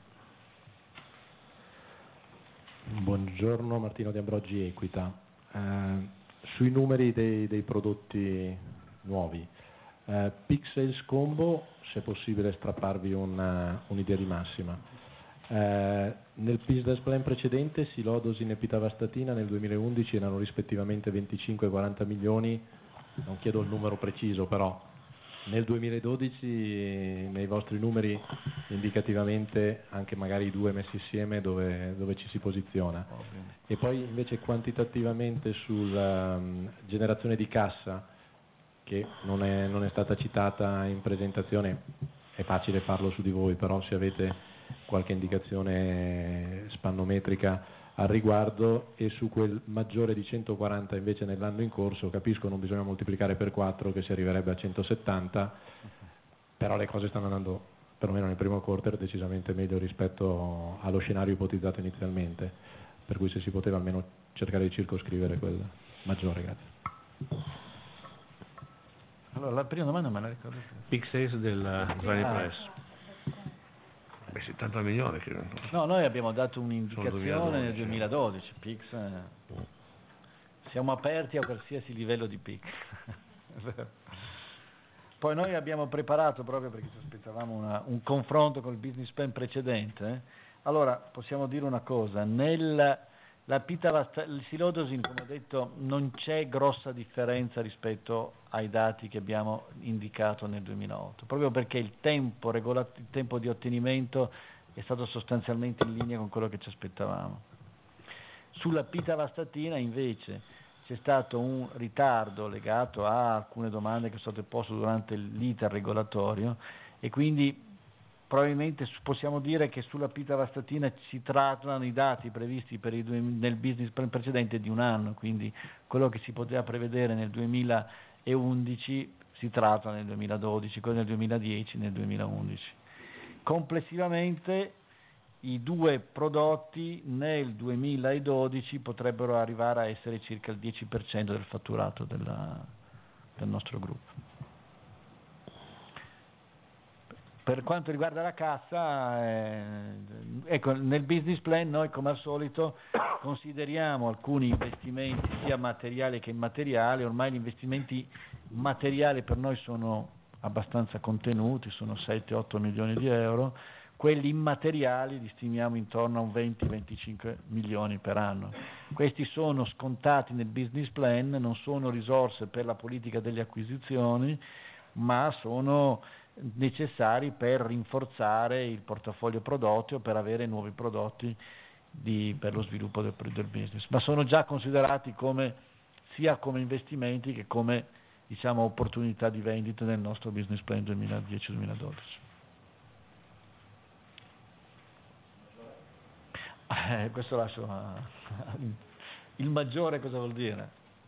Buongiorno, Martino De Ambrogi, Equita. Sui numeri dei prodotti nuovi, Peak Sales Combo, se è possibile strapparvi un'idea di massima. Nel business plan precedente Silodosin e pitavastatina nel 2011 erano rispettivamente 25 e 40 milioni, non chiedo il numero preciso, però nel 2012 nei vostri numeri indicativamente anche magari i due messi insieme dove ci si posiziona. E poi invece quantitativamente sulla generazione di cassa, che non è stata citata in presentazione, è facile farlo su di voi, però se avete qualche indicazione spannometrica al riguardo, e su quel maggiore di 140 invece nell'anno in corso, capisco non bisogna moltiplicare per 4 che si arriverebbe a 170, però le cose stanno andando, perlomeno nel primo quarter, decisamente meglio rispetto allo scenario ipotizzato inizialmente, per cui se si poteva almeno cercare di circoscrivere quel maggiore. Grazie. Allora la prima domanda me la ricordo. Peak sales del Zonipress. 70 milioni credo. No, noi abbiamo dato un'indicazione nel 2012, PIX, siamo aperti a qualsiasi livello di PIX. Poi noi abbiamo preparato, proprio perché ci aspettavamo un confronto con il business plan precedente, allora possiamo dire una cosa, il Silodosin, come ho detto, non c'è grossa differenza rispetto ai dati che abbiamo indicato nel 2008, proprio perché il tempo di ottenimento è stato sostanzialmente in linea con quello che ci aspettavamo. Sulla pitavastatina invece c'è stato un ritardo legato a alcune domande che sono state poste durante l'iter regolatorio e quindi probabilmente possiamo dire che sulla pitavastatina si trattano i dati previsti nel business plan precedente di un anno, quindi quello che si poteva prevedere nel 2011 si tratta nel 2012, quello nel 2010 nel 2011. Complessivamente i due prodotti nel 2012 potrebbero arrivare a essere circa il 10% del fatturato del nostro gruppo. Per quanto riguarda la cassa, ecco, nel business plan noi come al solito consideriamo alcuni investimenti sia materiali che immateriali, ormai gli investimenti materiali per noi sono abbastanza contenuti, sono 7-8 milioni di euro, quelli immateriali li stimiamo intorno a un 20-25 milioni per anno. Questi sono scontati nel business plan, non sono risorse per la politica delle acquisizioni, ma sono necessari per rinforzare il portafoglio prodotti o per avere nuovi prodotti per lo sviluppo del business, ma sono già considerati sia come investimenti che come, diciamo, opportunità di vendita nel nostro business plan 2010-2012. questo lascio il maggiore cosa vuol dire?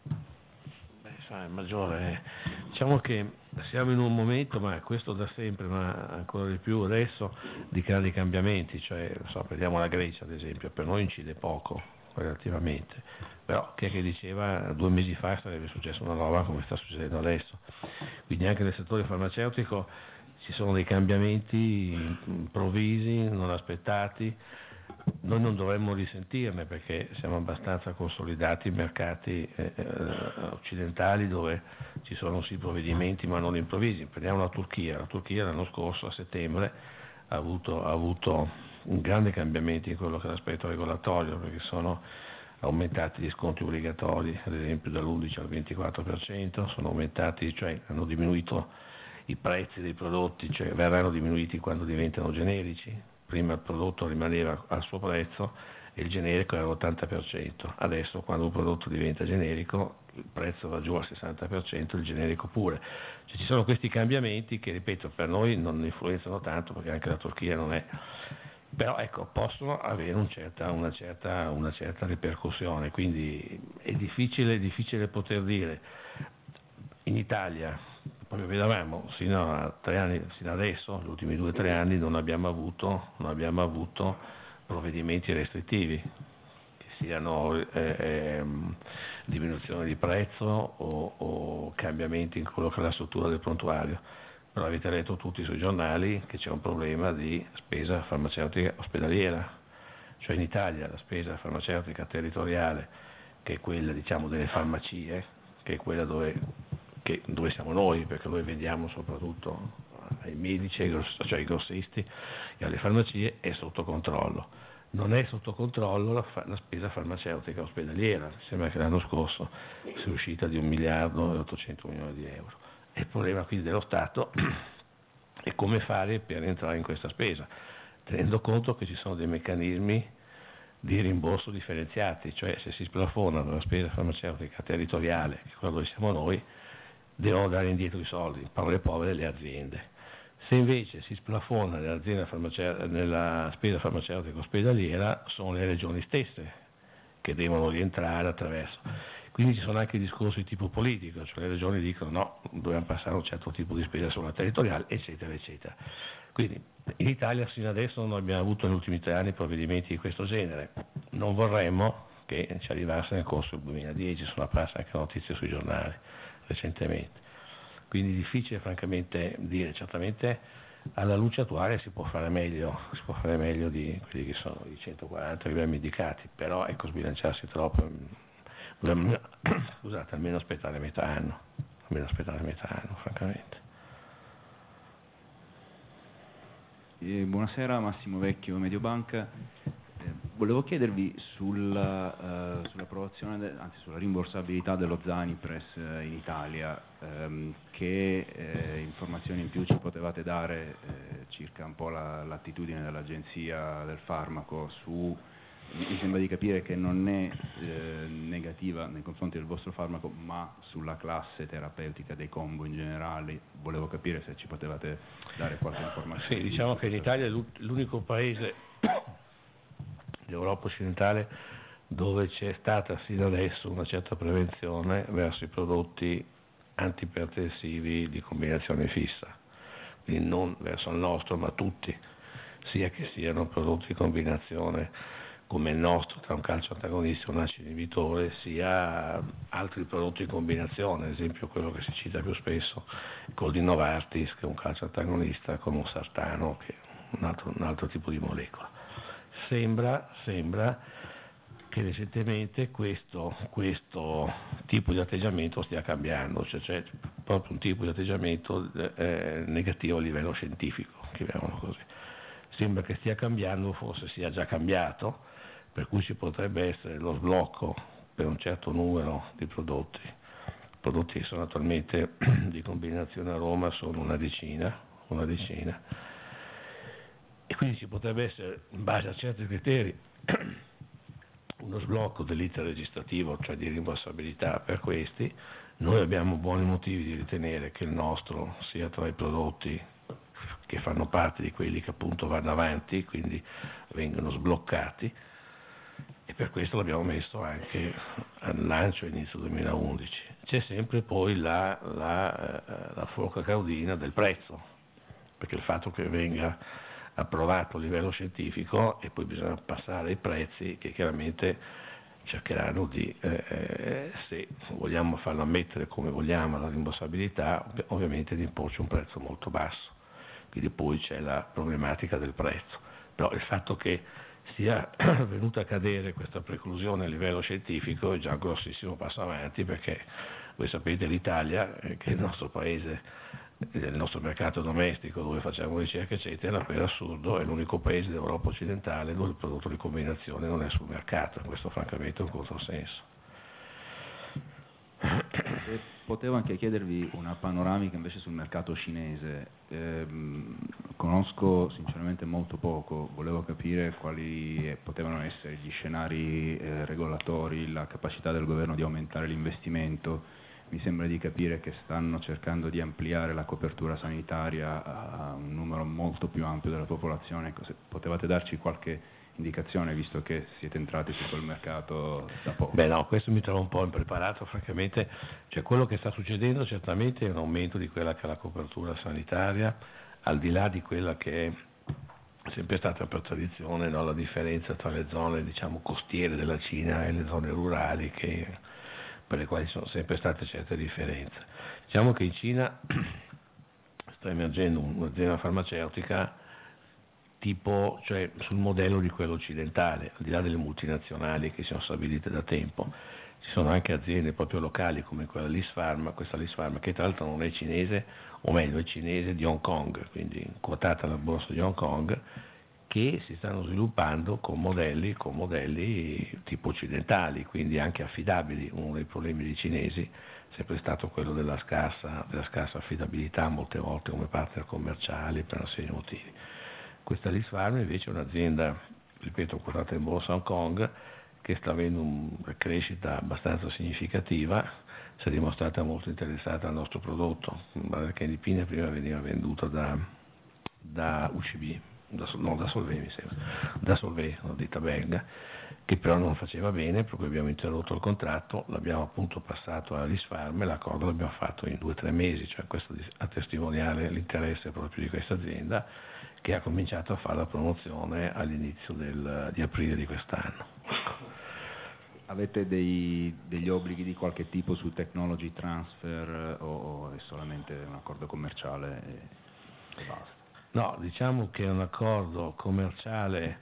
Il maggiore, diciamo che siamo in un momento, ma questo da sempre, ma ancora di più adesso, di grandi cambiamenti, cioè prendiamo la Grecia ad esempio, per noi incide poco relativamente, però chi è che diceva 2 mesi fa sarebbe successa una roba come sta succedendo adesso, quindi anche nel settore farmaceutico ci sono dei cambiamenti improvvisi, non aspettati. Noi non dovremmo risentirne perché siamo abbastanza consolidati in mercati occidentali dove ci sono sì provvedimenti ma non improvvisi. Prendiamo la Turchia l'anno scorso a settembre ha avuto un grande cambiamento in quello che è l'aspetto regolatorio, perché sono aumentati gli sconti obbligatori, ad esempio dall'11 al 24%, sono aumentati, cioè hanno diminuito i prezzi dei prodotti, cioè verranno diminuiti quando diventano generici. Prima il prodotto rimaneva al suo prezzo e il generico era l'80%, adesso quando un prodotto diventa generico il prezzo va giù al 60%, il generico pure. Cioè, ci sono questi cambiamenti che, ripeto, per noi non influenzano tanto perché anche la Turchia non è, però ecco, possono avere una certa ripercussione, quindi è difficile poter dire. In Italia, proprio vedevamo, sino a 3 anni, sino adesso, gli ultimi 2 o 3 anni, non abbiamo avuto provvedimenti restrittivi, che siano diminuzione di prezzo o cambiamenti in quello che è la struttura del prontuario. Però avete letto tutti sui giornali che c'è un problema di spesa farmaceutica ospedaliera, cioè in Italia la spesa farmaceutica territoriale, che è quella diciamo delle farmacie, che è quella dove siamo noi, perché noi vendiamo soprattutto ai medici, cioè ai grossisti e alle farmacie, è sotto controllo. Non è sotto controllo la spesa farmaceutica ospedaliera, mi sembra che l'anno scorso sia uscita di 1 miliardo e 800 milioni di euro. E il problema quindi dello Stato è come fare per entrare in questa spesa, tenendo conto che ci sono dei meccanismi di rimborso differenziati, cioè se si splafona la spesa farmaceutica territoriale, che è quella dove siamo noi, devono dare indietro i soldi, parole povere, le aziende. Se invece si splafona nella spesa farmaceutica ospedaliera, sono le regioni stesse che devono rientrare attraverso. Quindi ci sono anche discorsi di tipo politico, cioè le regioni dicono no, dobbiamo passare a un certo tipo di spesa sulla territoriale, eccetera, eccetera. Quindi in Italia fino adesso non abbiamo avuto negli ultimi 3 anni provvedimenti di questo genere. Non vorremmo che ci arrivasse nel corso del 2010, sono apparse anche notizie sui giornali recentemente. Quindi difficile francamente dire, certamente alla luce attuale si può fare meglio di quelli che sono i 140 che abbiamo indicati, però ecco, sbilanciarsi troppo, scusate, almeno aspettare metà anno, francamente. Buonasera, Massimo Vecchio, Mediobanca. Volevo chiedervi sull'approvazione, anzi sulla rimborsabilità dello Zanipress in Italia, che informazioni in più ci potevate dare circa un po' l'attitudine dell'Agenzia del Farmaco su, mi sembra di capire che non è negativa nei confronti del vostro farmaco, ma sulla classe terapeutica dei combo in generale. Volevo capire se ci potevate dare qualche informazione. Sì, diciamo che l'Italia è l'unico paese d'Europa occidentale dove c'è stata sino adesso una certa prevenzione verso i prodotti antipertensivi di combinazione fissa, quindi non verso il nostro ma tutti, sia che siano prodotti di combinazione come il nostro tra un calcio antagonista e un acido inibitore, sia altri prodotti di combinazione, ad esempio quello che si cita più spesso, col di Novartis, che è un calcio antagonista, con un sartano, che è un altro tipo di molecola. Sembra che recentemente questo tipo di atteggiamento stia cambiando, cioè c'è proprio un tipo di atteggiamento negativo a livello scientifico, chiamiamolo così. Sembra che stia cambiando, forse sia già cambiato, per cui ci potrebbe essere lo sblocco per un certo numero di prodotti. I prodotti che sono attualmente di combinazione a Roma sono una decina, e quindi ci potrebbe essere, in base a certi criteri, uno sblocco dell'iter legislativo, cioè di rimborsabilità per questi. Noi abbiamo buoni motivi di ritenere che il nostro sia tra i prodotti che fanno parte di quelli che appunto vanno avanti, quindi vengono sbloccati. e per questo l'abbiamo messo anche al lancio inizio 2011. C'è sempre poi la forca caudina del prezzo, perché il fatto che venga approvato a livello scientifico e poi bisogna passare ai prezzi che chiaramente cercheranno di, se vogliamo farlo ammettere come vogliamo la rimborsabilità, ovviamente di imporci un prezzo molto basso. Quindi poi c'è la problematica del prezzo. Però il fatto che sia venuta a cadere questa preclusione a livello scientifico è già un grossissimo passo avanti, perché voi sapete l'Italia, che è il nostro paese, il nostro mercato domestico dove facciamo ricerca eccetera, per assurdo è l'unico paese d'Europa occidentale dove il prodotto di combinazione non è sul mercato. Questo francamente è un controsenso. Potevo anche chiedervi una panoramica invece sul mercato cinese. Conosco sinceramente molto poco, volevo capire quali potevano essere gli scenari regolatori, la capacità del governo di aumentare l'investimento. Mi sembra di capire che stanno cercando di ampliare la copertura sanitaria a un numero molto più ampio della popolazione. Potevate darci qualche indicazione, visto che siete entrati su quel mercato da poco? Beh no, questo mi trovo un po' impreparato francamente. Cioè, quello che sta succedendo certamente è un aumento di quella che è la copertura sanitaria, al di là di quella che è sempre stata per tradizione, no, la differenza tra le zone diciamo costiere della Cina e le zone rurali, per le quali sono sempre state certe differenze. Diciamo che in Cina sta emergendo un'azienda farmaceutica tipo, cioè sul modello di quello occidentale, al di là delle multinazionali che si sono stabilite da tempo. Ci sono anche aziende proprio locali come questa Lis Pharma, che tra l'altro non è cinese, o meglio è cinese di Hong Kong, quindi quotata alla borsa di Hong Kong, che si stanno sviluppando con modelli tipo occidentali, quindi anche affidabili. Uno dei problemi dei cinesi è sempre stato quello della scarsa affidabilità molte volte come partner commerciali per una serie di motivi. Questa Lis Pharma invece è un'azienda, ripeto, quotata in borsa a Hong Kong, che sta avendo una crescita abbastanza significativa, si è dimostrata molto interessata al nostro prodotto. La canipina prima veniva venduta da UCB, da Solvay mi sembra, da Solvay, una ditta belga, che però non faceva bene, per cui abbiamo interrotto il contratto, l'abbiamo appunto passato alla Lis Pharma e l'accordo l'abbiamo fatto in 2 o 3 mesi, cioè questo a testimoniare l'interesse proprio di questa azienda, che ha cominciato a fare la promozione all'inizio di aprile di quest'anno. Avete degli obblighi di qualche tipo su technology transfer o è solamente un accordo commerciale e basta? No, diciamo che è un accordo commerciale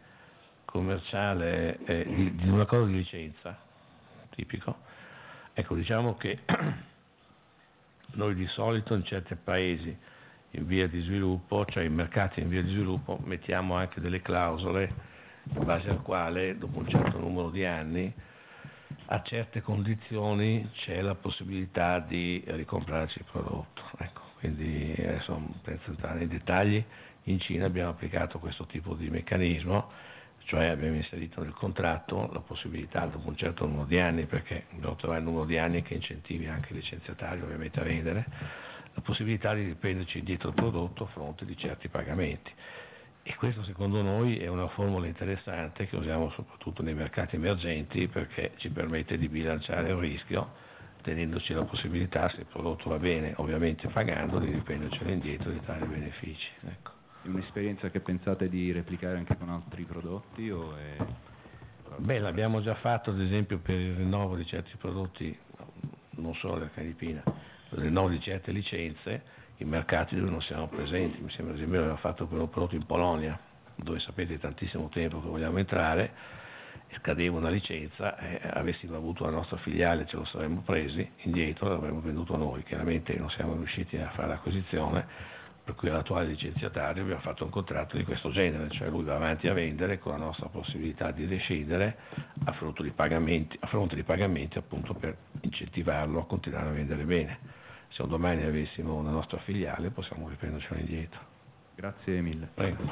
di un accordo di licenza tipico. Ecco, diciamo che noi di solito in certi paesi in via di sviluppo, cioè in mercati in via di sviluppo, mettiamo anche delle clausole in base al quale dopo un certo numero di anni a certe condizioni c'è la possibilità di ricomprarci il prodotto. Ecco, quindi adesso non penso entrare nei dettagli. In Cina abbiamo applicato questo tipo di meccanismo, cioè abbiamo inserito nel contratto la possibilità dopo un certo numero di anni, perché dobbiamo trovare il numero di anni che incentivi anche i licenziatari ovviamente a vendere, la possibilità di riprenderci indietro il prodotto a fronte di certi pagamenti. E questo secondo noi è una formula interessante che usiamo soprattutto nei mercati emergenti, perché ci permette di bilanciare il rischio, tenendoci la possibilità, se il prodotto va bene, ovviamente pagando, di riprendercelo indietro e di trarre benefici. Ecco. È un'esperienza che pensate di replicare anche con altri prodotti? Beh, l'abbiamo già fatto ad esempio per il rinnovo di certi prodotti, non solo della canipina, per il rinnovo di certe licenze in mercati dove non siamo presenti. Mi sembra ad esempio che abbiamo fatto per un prodotto in Polonia, dove sapete è tantissimo tempo che vogliamo entrare, e scadeva una licenza, avessimo avuto la nostra filiale ce lo saremmo presi indietro, l'avremmo venduto noi. Chiaramente non siamo riusciti a fare l'acquisizione, per cui all'attuale licenziatario abbiamo fatto un contratto di questo genere, cioè lui va avanti a vendere con la nostra possibilità di rescindere a fronte di pagamenti appunto per incentivarlo a continuare a vendere bene. Se un domani avessimo una nostra filiale possiamo riprendercelo indietro. Grazie mille. Prego.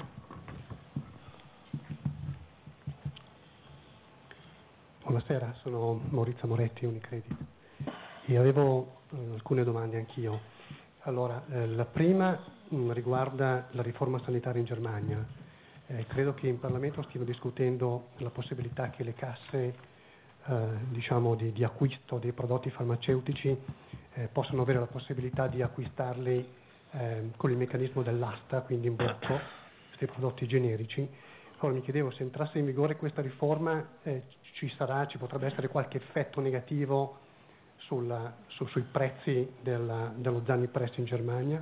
Buonasera, sono Maurizio Moretti, Unicredit, e avevo alcune domande anch'io. Allora, la prima riguarda la riforma sanitaria in Germania. Credo che in Parlamento stiano discutendo la possibilità che le casse diciamo di acquisto dei prodotti farmaceutici possano avere la possibilità di acquistarli con il meccanismo dell'asta, quindi in blocco, questi prodotti generici. Allora mi chiedevo, se entrasse in vigore questa riforma ci potrebbe essere qualche effetto negativo sui prezzi dello Zanipress in Germania?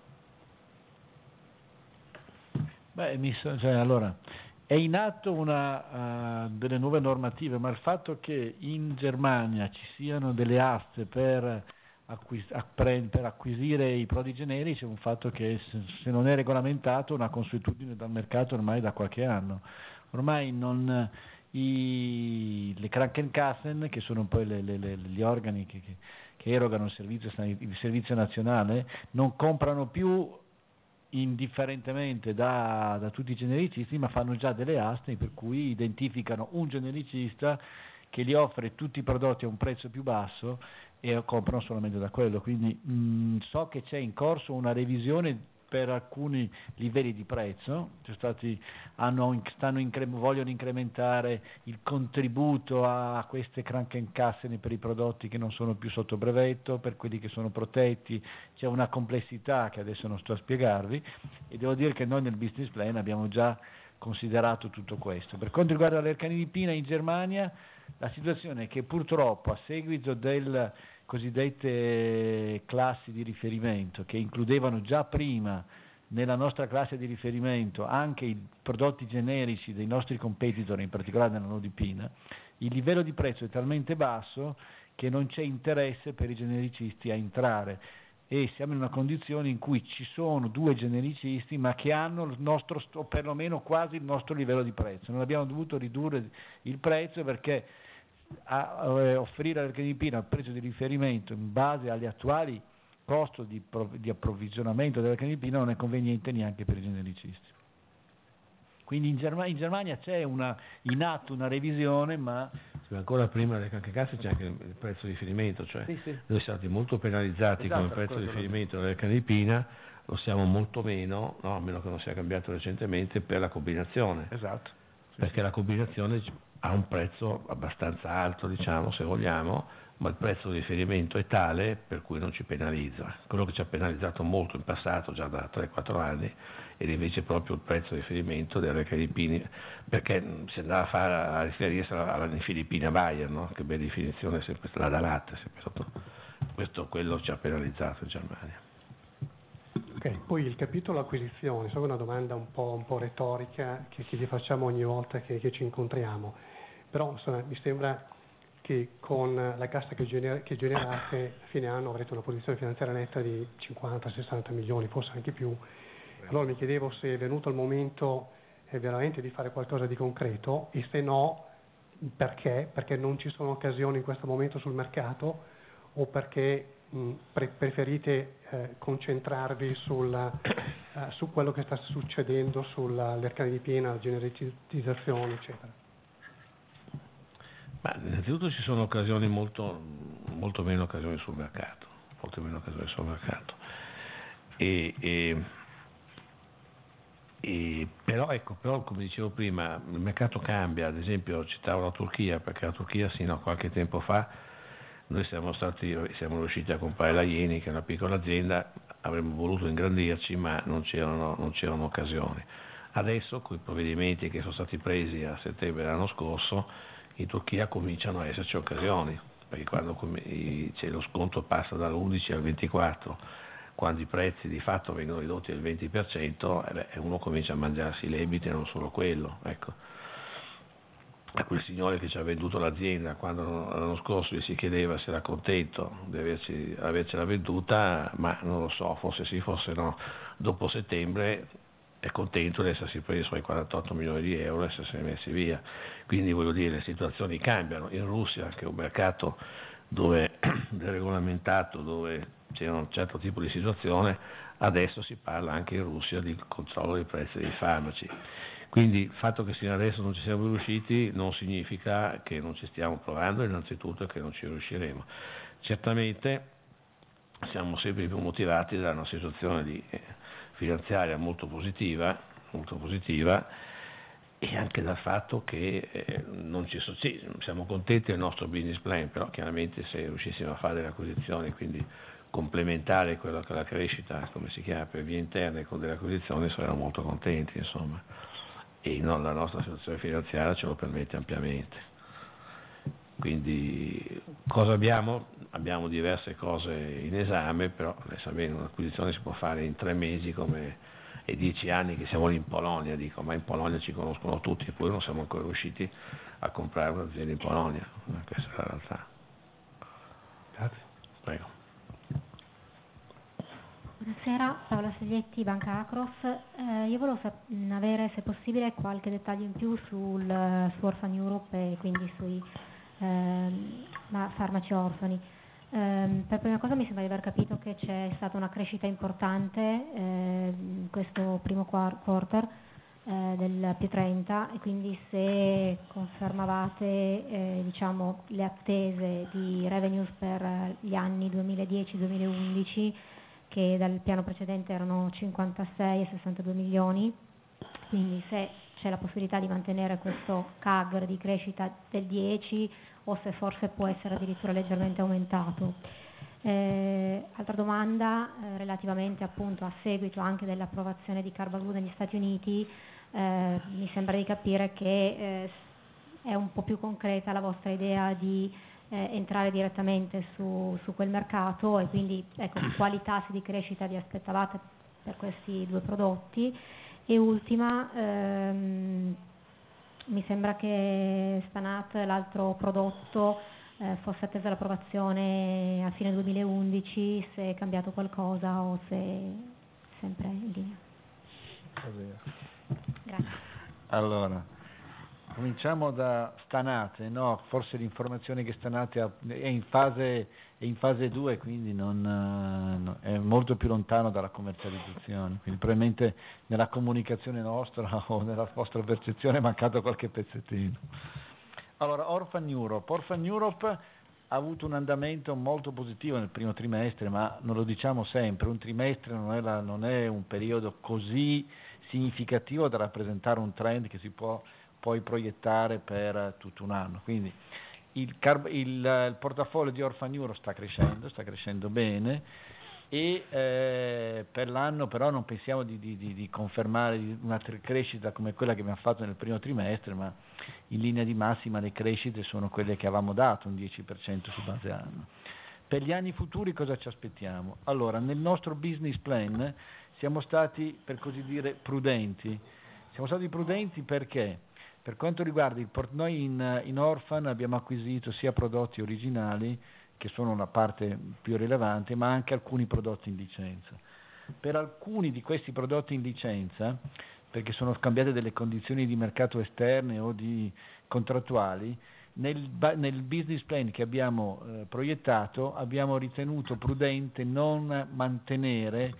Allora, è in atto delle nuove normative, ma il fatto che in Germania ci siano delle aste per acquisire i prodotti generici è un fatto che, se non è regolamentato, è una consuetudine dal mercato ormai da qualche anno. Ormai le Krankenkassen, che sono poi gli organi che erogano il servizio nazionale, non comprano più indifferentemente da tutti i genericisti, ma fanno già delle aste per cui identificano un genericista che gli offre tutti i prodotti a un prezzo più basso e comprano solamente da quello. Quindi so che c'è in corso una revisione per alcuni livelli di prezzo, vogliono incrementare il contributo a queste Krankenkassen per i prodotti che non sono più sotto brevetto, per quelli che sono protetti. C'è una complessità che adesso non sto a spiegarvi, e devo dire che noi nel business plan abbiamo già considerato tutto questo. Per quanto riguarda l'ercanidipina in Germania, la situazione è che purtroppo, a seguito delle cosiddette classi di riferimento, che includevano già prima nella nostra classe di riferimento anche i prodotti generici dei nostri competitor, in particolare nella nodipina, il livello di prezzo è talmente basso che non c'è interesse per i genericisti a entrare, e siamo in una condizione in cui ci sono 2 genericisti ma che hanno il nostro, o perlomeno quasi il nostro livello di prezzo. Non abbiamo dovuto ridurre il prezzo perché offrire l'ercanidipina al prezzo di riferimento in base agli attuali costi di approvvigionamento dell'ercanidipina non è conveniente neanche per i genericisti. Quindi in Germania c'è in atto una revisione, ma ancora prima delle Krankenkassen c'è anche il prezzo di riferimento, cioè sì. noi siamo stati molto penalizzati come prezzo di riferimento dell'ercanidipina, lo siamo molto meno, no, a meno che non sia cambiato recentemente, per la combinazione. Esatto. Perché la combinazione ha un prezzo abbastanza alto, diciamo, se vogliamo, ma il prezzo di riferimento è tale per cui non ci penalizza. Quello che ci ha penalizzato molto in passato, già da 3-4 anni, ed invece proprio il prezzo di riferimento dell'ercanidipina, perché si andava a riferirsi alla Nifedipina Bayer, no? Che bella definizione, sempre la da latte, sempre sotto. Quello ci ha penalizzato in Germania. Ok, poi il capitolo acquisizione, so che è una domanda un po' retorica che ci facciamo ogni volta che ci incontriamo, però insomma, mi sembra che con la cassa che generate a fine anno avrete una posizione finanziaria netta di 50-60 milioni, forse anche più. Allora mi chiedevo se è venuto il momento veramente di fare qualcosa di concreto, e se no perché? Perché non ci sono occasioni in questo momento sul mercato, o perché preferite concentrarvi su quello che sta succedendo sull'ercanidipina, la genericizzazione, eccetera? Ma innanzitutto ci sono occasioni molto meno occasioni sul mercato, però come dicevo prima, il mercato cambia. Ad esempio citavo la Turchia, perché la Turchia sino a qualche tempo fa noi siamo riusciti a comprare la Ieni, che è una piccola azienda, avremmo voluto ingrandirci ma non c'erano occasioni. Adesso con i provvedimenti che sono stati presi a settembre dell'anno scorso, in Turchia cominciano a esserci occasioni, perché quando lo sconto passa dall'11 al 24%, quando i prezzi di fatto vengono ridotti del 20%, uno comincia a mangiarsi i lebiti e non solo quello. Ecco. A quel signore che ci ha venduto l'azienda, quando l'anno scorso gli si chiedeva se era contento di avercela venduta, ma non lo so, forse sì, forse no. Dopo settembre è contento di essersi preso i suoi 48 milioni di euro e essersi messi via. Quindi voglio dire, le situazioni cambiano. In Russia, che è un mercato dove è regolamentato, dove c'è un certo tipo di situazione, adesso si parla anche in Russia di controllo dei prezzi dei farmaci. Quindi il fatto che fino adesso non ci siamo riusciti non significa che non ci stiamo provando, innanzitutto, e che non ci riusciremo. Certamente siamo sempre più motivati da una situazione finanziaria molto positiva, e anche dal fatto che non ci sono, sì, siamo contenti del nostro business plan, però chiaramente se riuscissimo a fare delle acquisizioni, quindi complementare quello che è la crescita, come si chiama, per vie interne con delle acquisizioni, saremmo molto contenti, insomma, e la nostra situazione finanziaria ce lo permette ampiamente. Quindi cosa abbiamo? Abbiamo diverse cose in esame, però lei sa bene, un'acquisizione si può fare in 3 mesi come è 10 anni che siamo lì in Polonia, dico, ma in Polonia ci conoscono tutti, eppure non siamo ancora riusciti a comprare un'azienda in Polonia, questa è la realtà. Grazie. Prego. Buonasera, Paola Seglietti, Banca Acros. Io volevo avere, se possibile, qualche dettaglio in più su Orphan Europe e quindi sui farmaci orfani. Per prima cosa mi sembra di aver capito che c'è stata una crescita importante in questo primo quarter del più 30, e quindi se confermavate diciamo, le attese di revenues per gli anni 2010-2011, che dal piano precedente erano 56 e 62 milioni, quindi se c'è la possibilità di mantenere questo CAGR di crescita del 10 o se forse può essere addirittura leggermente aumentato. Altra domanda relativamente appunto a seguito anche dell'approvazione di Carbaglu negli Stati Uniti, mi sembra di capire che è un po' più concreta la vostra idea di entrare direttamente su quel mercato, e quindi ecco, quali tassi di crescita vi aspettavate per questi 2 prodotti. E ultima, mi sembra che Stanat, l'altro prodotto, fosse attesa l'approvazione a fine 2011, se è cambiato qualcosa o se è sempre in linea. Grazie. Allora, cominciamo da Stanate, no? Forse l'informazione che Stanate è in fase 2, quindi è molto più lontano dalla commercializzazione, quindi probabilmente nella comunicazione nostra o nella vostra percezione è mancato qualche pezzettino. Allora, Orphan Europe ha avuto un andamento molto positivo nel primo trimestre, ma non lo diciamo sempre, un trimestre non è un periodo così significativo da rappresentare un trend che si può poi proiettare per tutto un anno. Quindi il portafoglio di Orphan Europe sta crescendo bene, e per l'anno però non pensiamo di confermare una crescita come quella che abbiamo fatto nel primo trimestre, ma in linea di massima le crescite sono quelle che avevamo dato, un 10% su base anno. Per gli anni futuri cosa ci aspettiamo? Allora, nel nostro business plan siamo stati, per così dire, prudenti. Siamo stati prudenti perché? Per quanto riguarda noi in Orphan abbiamo acquisito sia prodotti originali, che sono la parte più rilevante, ma anche alcuni prodotti in licenza. Per alcuni di questi prodotti in licenza, perché sono cambiate delle condizioni di mercato esterne o di contrattuali, nel business plan che abbiamo proiettato abbiamo ritenuto prudente non mantenere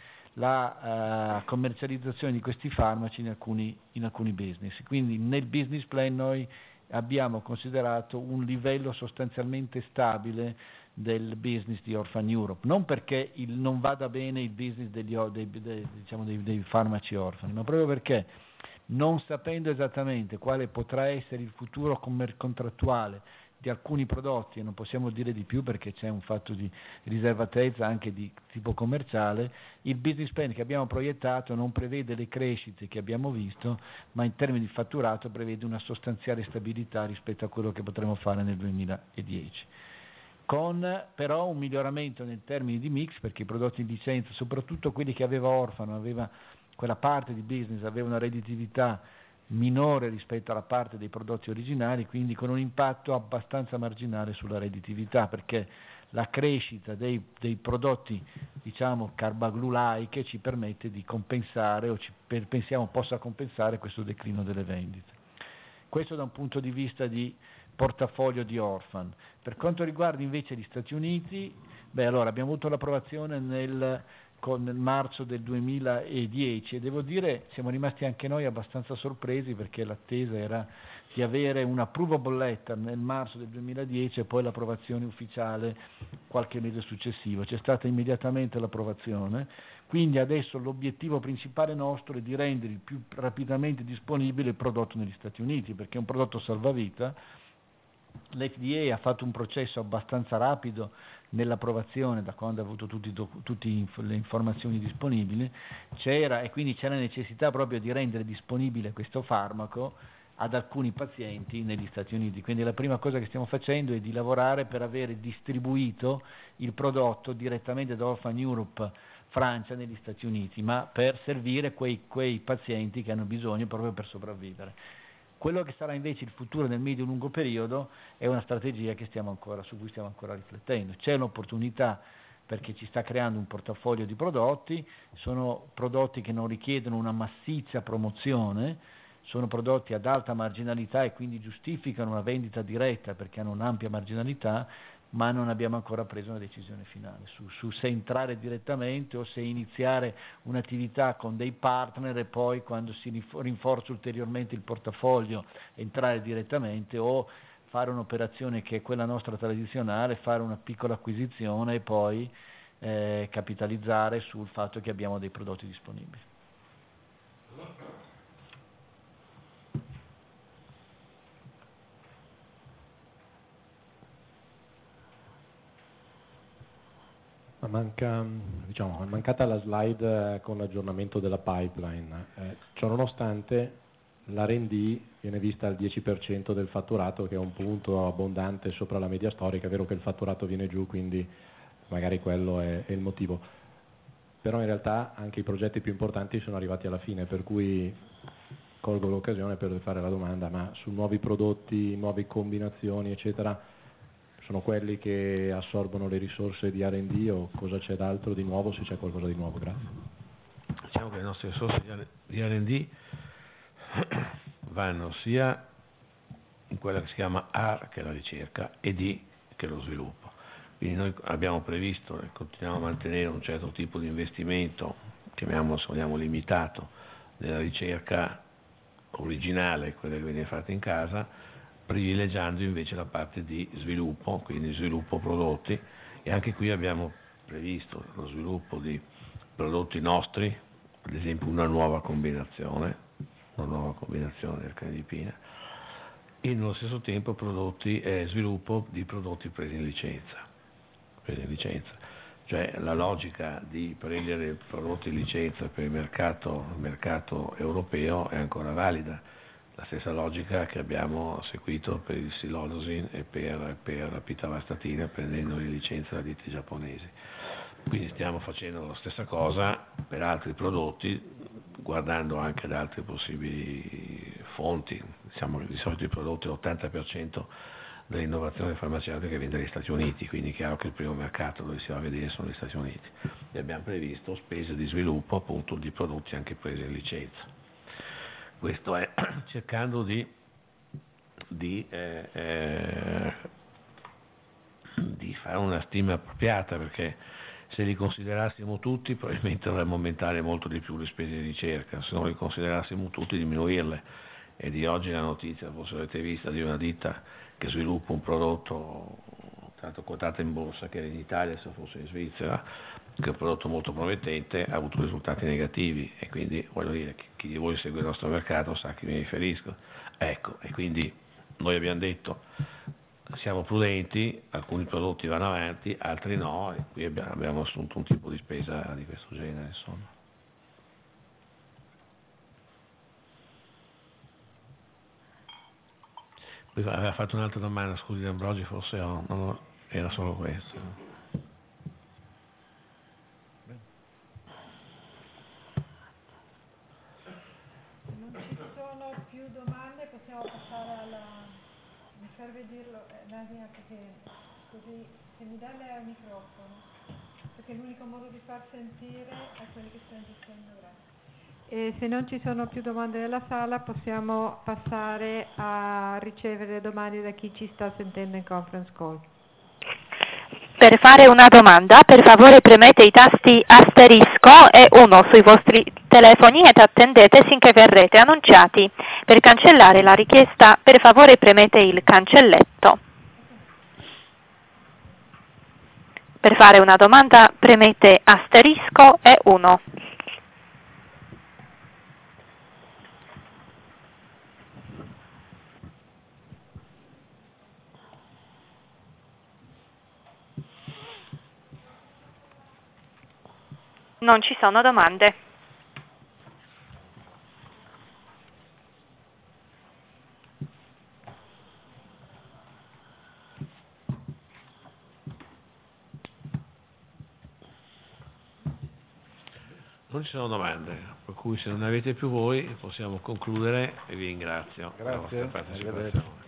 la commercializzazione di questi farmaci in alcuni business. Quindi nel business plan noi abbiamo considerato un livello sostanzialmente stabile del business di Orphan Europe, non perché non vada bene il business dei farmaci orfani, ma proprio perché, non sapendo esattamente quale potrà essere il futuro contrattuale di alcuni prodotti, e non possiamo dire di più perché c'è un fatto di riservatezza anche di tipo commerciale, il business plan che abbiamo proiettato non prevede le crescite che abbiamo visto, ma in termini di fatturato prevede una sostanziale stabilità rispetto a quello che potremo fare nel 2010. Con però un miglioramento nei termini di mix, perché i prodotti in licenza, soprattutto quelli che aveva Orphan, aveva quella parte di business, aveva una redditività minore rispetto alla parte dei prodotti originali, quindi con un impatto abbastanza marginale sulla redditività, perché la crescita dei prodotti, diciamo Carbaglu-like, ci permette di compensare, o pensiamo possa compensare questo declino delle vendite. Questo da un punto di vista di portafoglio di Orphan. Per quanto riguarda invece gli Stati Uniti, allora abbiamo avuto l'approvazione nel marzo del 2010 e devo dire siamo rimasti anche noi abbastanza sorpresi, perché l'attesa era di avere una approvable letter nel marzo del 2010 e poi l'approvazione ufficiale qualche mese successivo. C'è stata immediatamente l'approvazione, Quindi adesso l'obiettivo principale nostro è di rendere il più rapidamente disponibile il prodotto negli Stati Uniti, perché è un prodotto salvavita. L'FDA ha fatto un processo abbastanza rapido nell'approvazione da quando ha avuto tutte le informazioni disponibili, e quindi c'era necessità proprio di rendere disponibile questo farmaco ad alcuni pazienti negli Stati Uniti. Quindi la prima cosa che stiamo facendo è di lavorare per avere distribuito il prodotto direttamente da Orphan Europe Francia negli Stati Uniti, ma per servire quei pazienti che hanno bisogno proprio per sopravvivere. Quello che sarà invece il futuro nel medio-lungo periodo è una strategia su cui stiamo ancora riflettendo. C'è un'opportunità perché ci sta creando un portafoglio di prodotti, sono prodotti che non richiedono una massiccia promozione, sono prodotti ad alta marginalità e quindi giustificano una vendita diretta perché hanno un'ampia marginalità, ma non abbiamo ancora preso una decisione finale su se entrare direttamente o se iniziare un'attività con dei partner e poi quando si rinforza ulteriormente il portafoglio entrare direttamente, o fare un'operazione che è quella nostra tradizionale, fare una piccola acquisizione e poi capitalizzare sul fatto che abbiamo dei prodotti disponibili. È mancata la slide con l'aggiornamento della pipeline. Ciò nonostante l'R&D viene vista al 10% del fatturato, che è un punto abbondante sopra la media storica. È vero che il fatturato viene giù, quindi magari quello è il motivo. Però in realtà anche i progetti più importanti sono arrivati alla fine, per cui colgo l'occasione per fare la domanda: ma su nuovi prodotti, nuove combinazioni, eccetera, sono quelli che assorbono le risorse di R&D o cosa c'è d'altro di nuovo, se c'è qualcosa di nuovo? Grazie. Diciamo che le nostre risorse di R&D vanno sia in quella che si chiama R, che è la ricerca, e D, che è lo sviluppo. Quindi noi abbiamo previsto e continuiamo a mantenere un certo tipo di investimento, chiamiamolo se vogliamo limitato, nella ricerca originale, quella che viene fatta in casa, privilegiando invece la parte di sviluppo, quindi sviluppo prodotti, e anche qui abbiamo previsto lo sviluppo di prodotti nostri, ad esempio una nuova combinazione del canidipina, e nello stesso tempo sviluppo di prodotti presi in licenza. Cioè la logica di prendere prodotti in licenza per il mercato europeo è ancora valida. La stessa logica che abbiamo seguito per il Silodosin e per la pitavastatina, prendendo in licenza da ditte giapponesi. Quindi stiamo facendo la stessa cosa per altri prodotti, guardando anche ad altre possibili fonti. Di solito i prodotti, l'80% dell'innovazione farmaceutica viene dagli Stati Uniti, quindi è chiaro che il primo mercato dove si va a vedere sono gli Stati Uniti. E abbiamo previsto spese di sviluppo appunto di prodotti anche presi in licenza. Questo è cercando di fare una stima appropriata, perché se li considerassimo tutti probabilmente dovremmo aumentare molto di più le spese di ricerca, se non li considerassimo tutti diminuirle. E di oggi la notizia, forse l'avete vista, di una ditta che sviluppa un prodotto tanto quotato in borsa, che era in Italia, se fosse in Svizzera, che è un prodotto molto promettente, ha avuto risultati negativi, e quindi voglio dire, chi di voi segue il nostro mercato sa a chi mi riferisco. Ecco, e quindi noi abbiamo detto siamo prudenti, alcuni prodotti vanno avanti, altri no, e qui abbiamo assunto un tipo di spesa di questo genere, insomma. Poi aveva fatto un'altra domanda, scusi D'Ambrogi, forse era solo questo. Se non ci sono più domande possiamo passare alla... Mi serve dirlo, Nadia, perché così se mi dà lei al microfono, perché è l'unico modo di far sentire a quelli che stanno dicendo. Grazie. E se non ci sono più domande nella sala possiamo passare a ricevere domande da chi ci sta sentendo in conference call. Per fare una domanda, per favore premete i tasti asterisco e 1 sui vostri telefoni ed attendete finché verrete annunciati. Per cancellare la richiesta, per favore premete il cancelletto. Per fare una domanda premete asterisco e 1. Non ci sono domande. Non ci sono domande, per cui se non ne avete più voi possiamo concludere e vi ringrazio. Grazie, per la vostra partecipazione.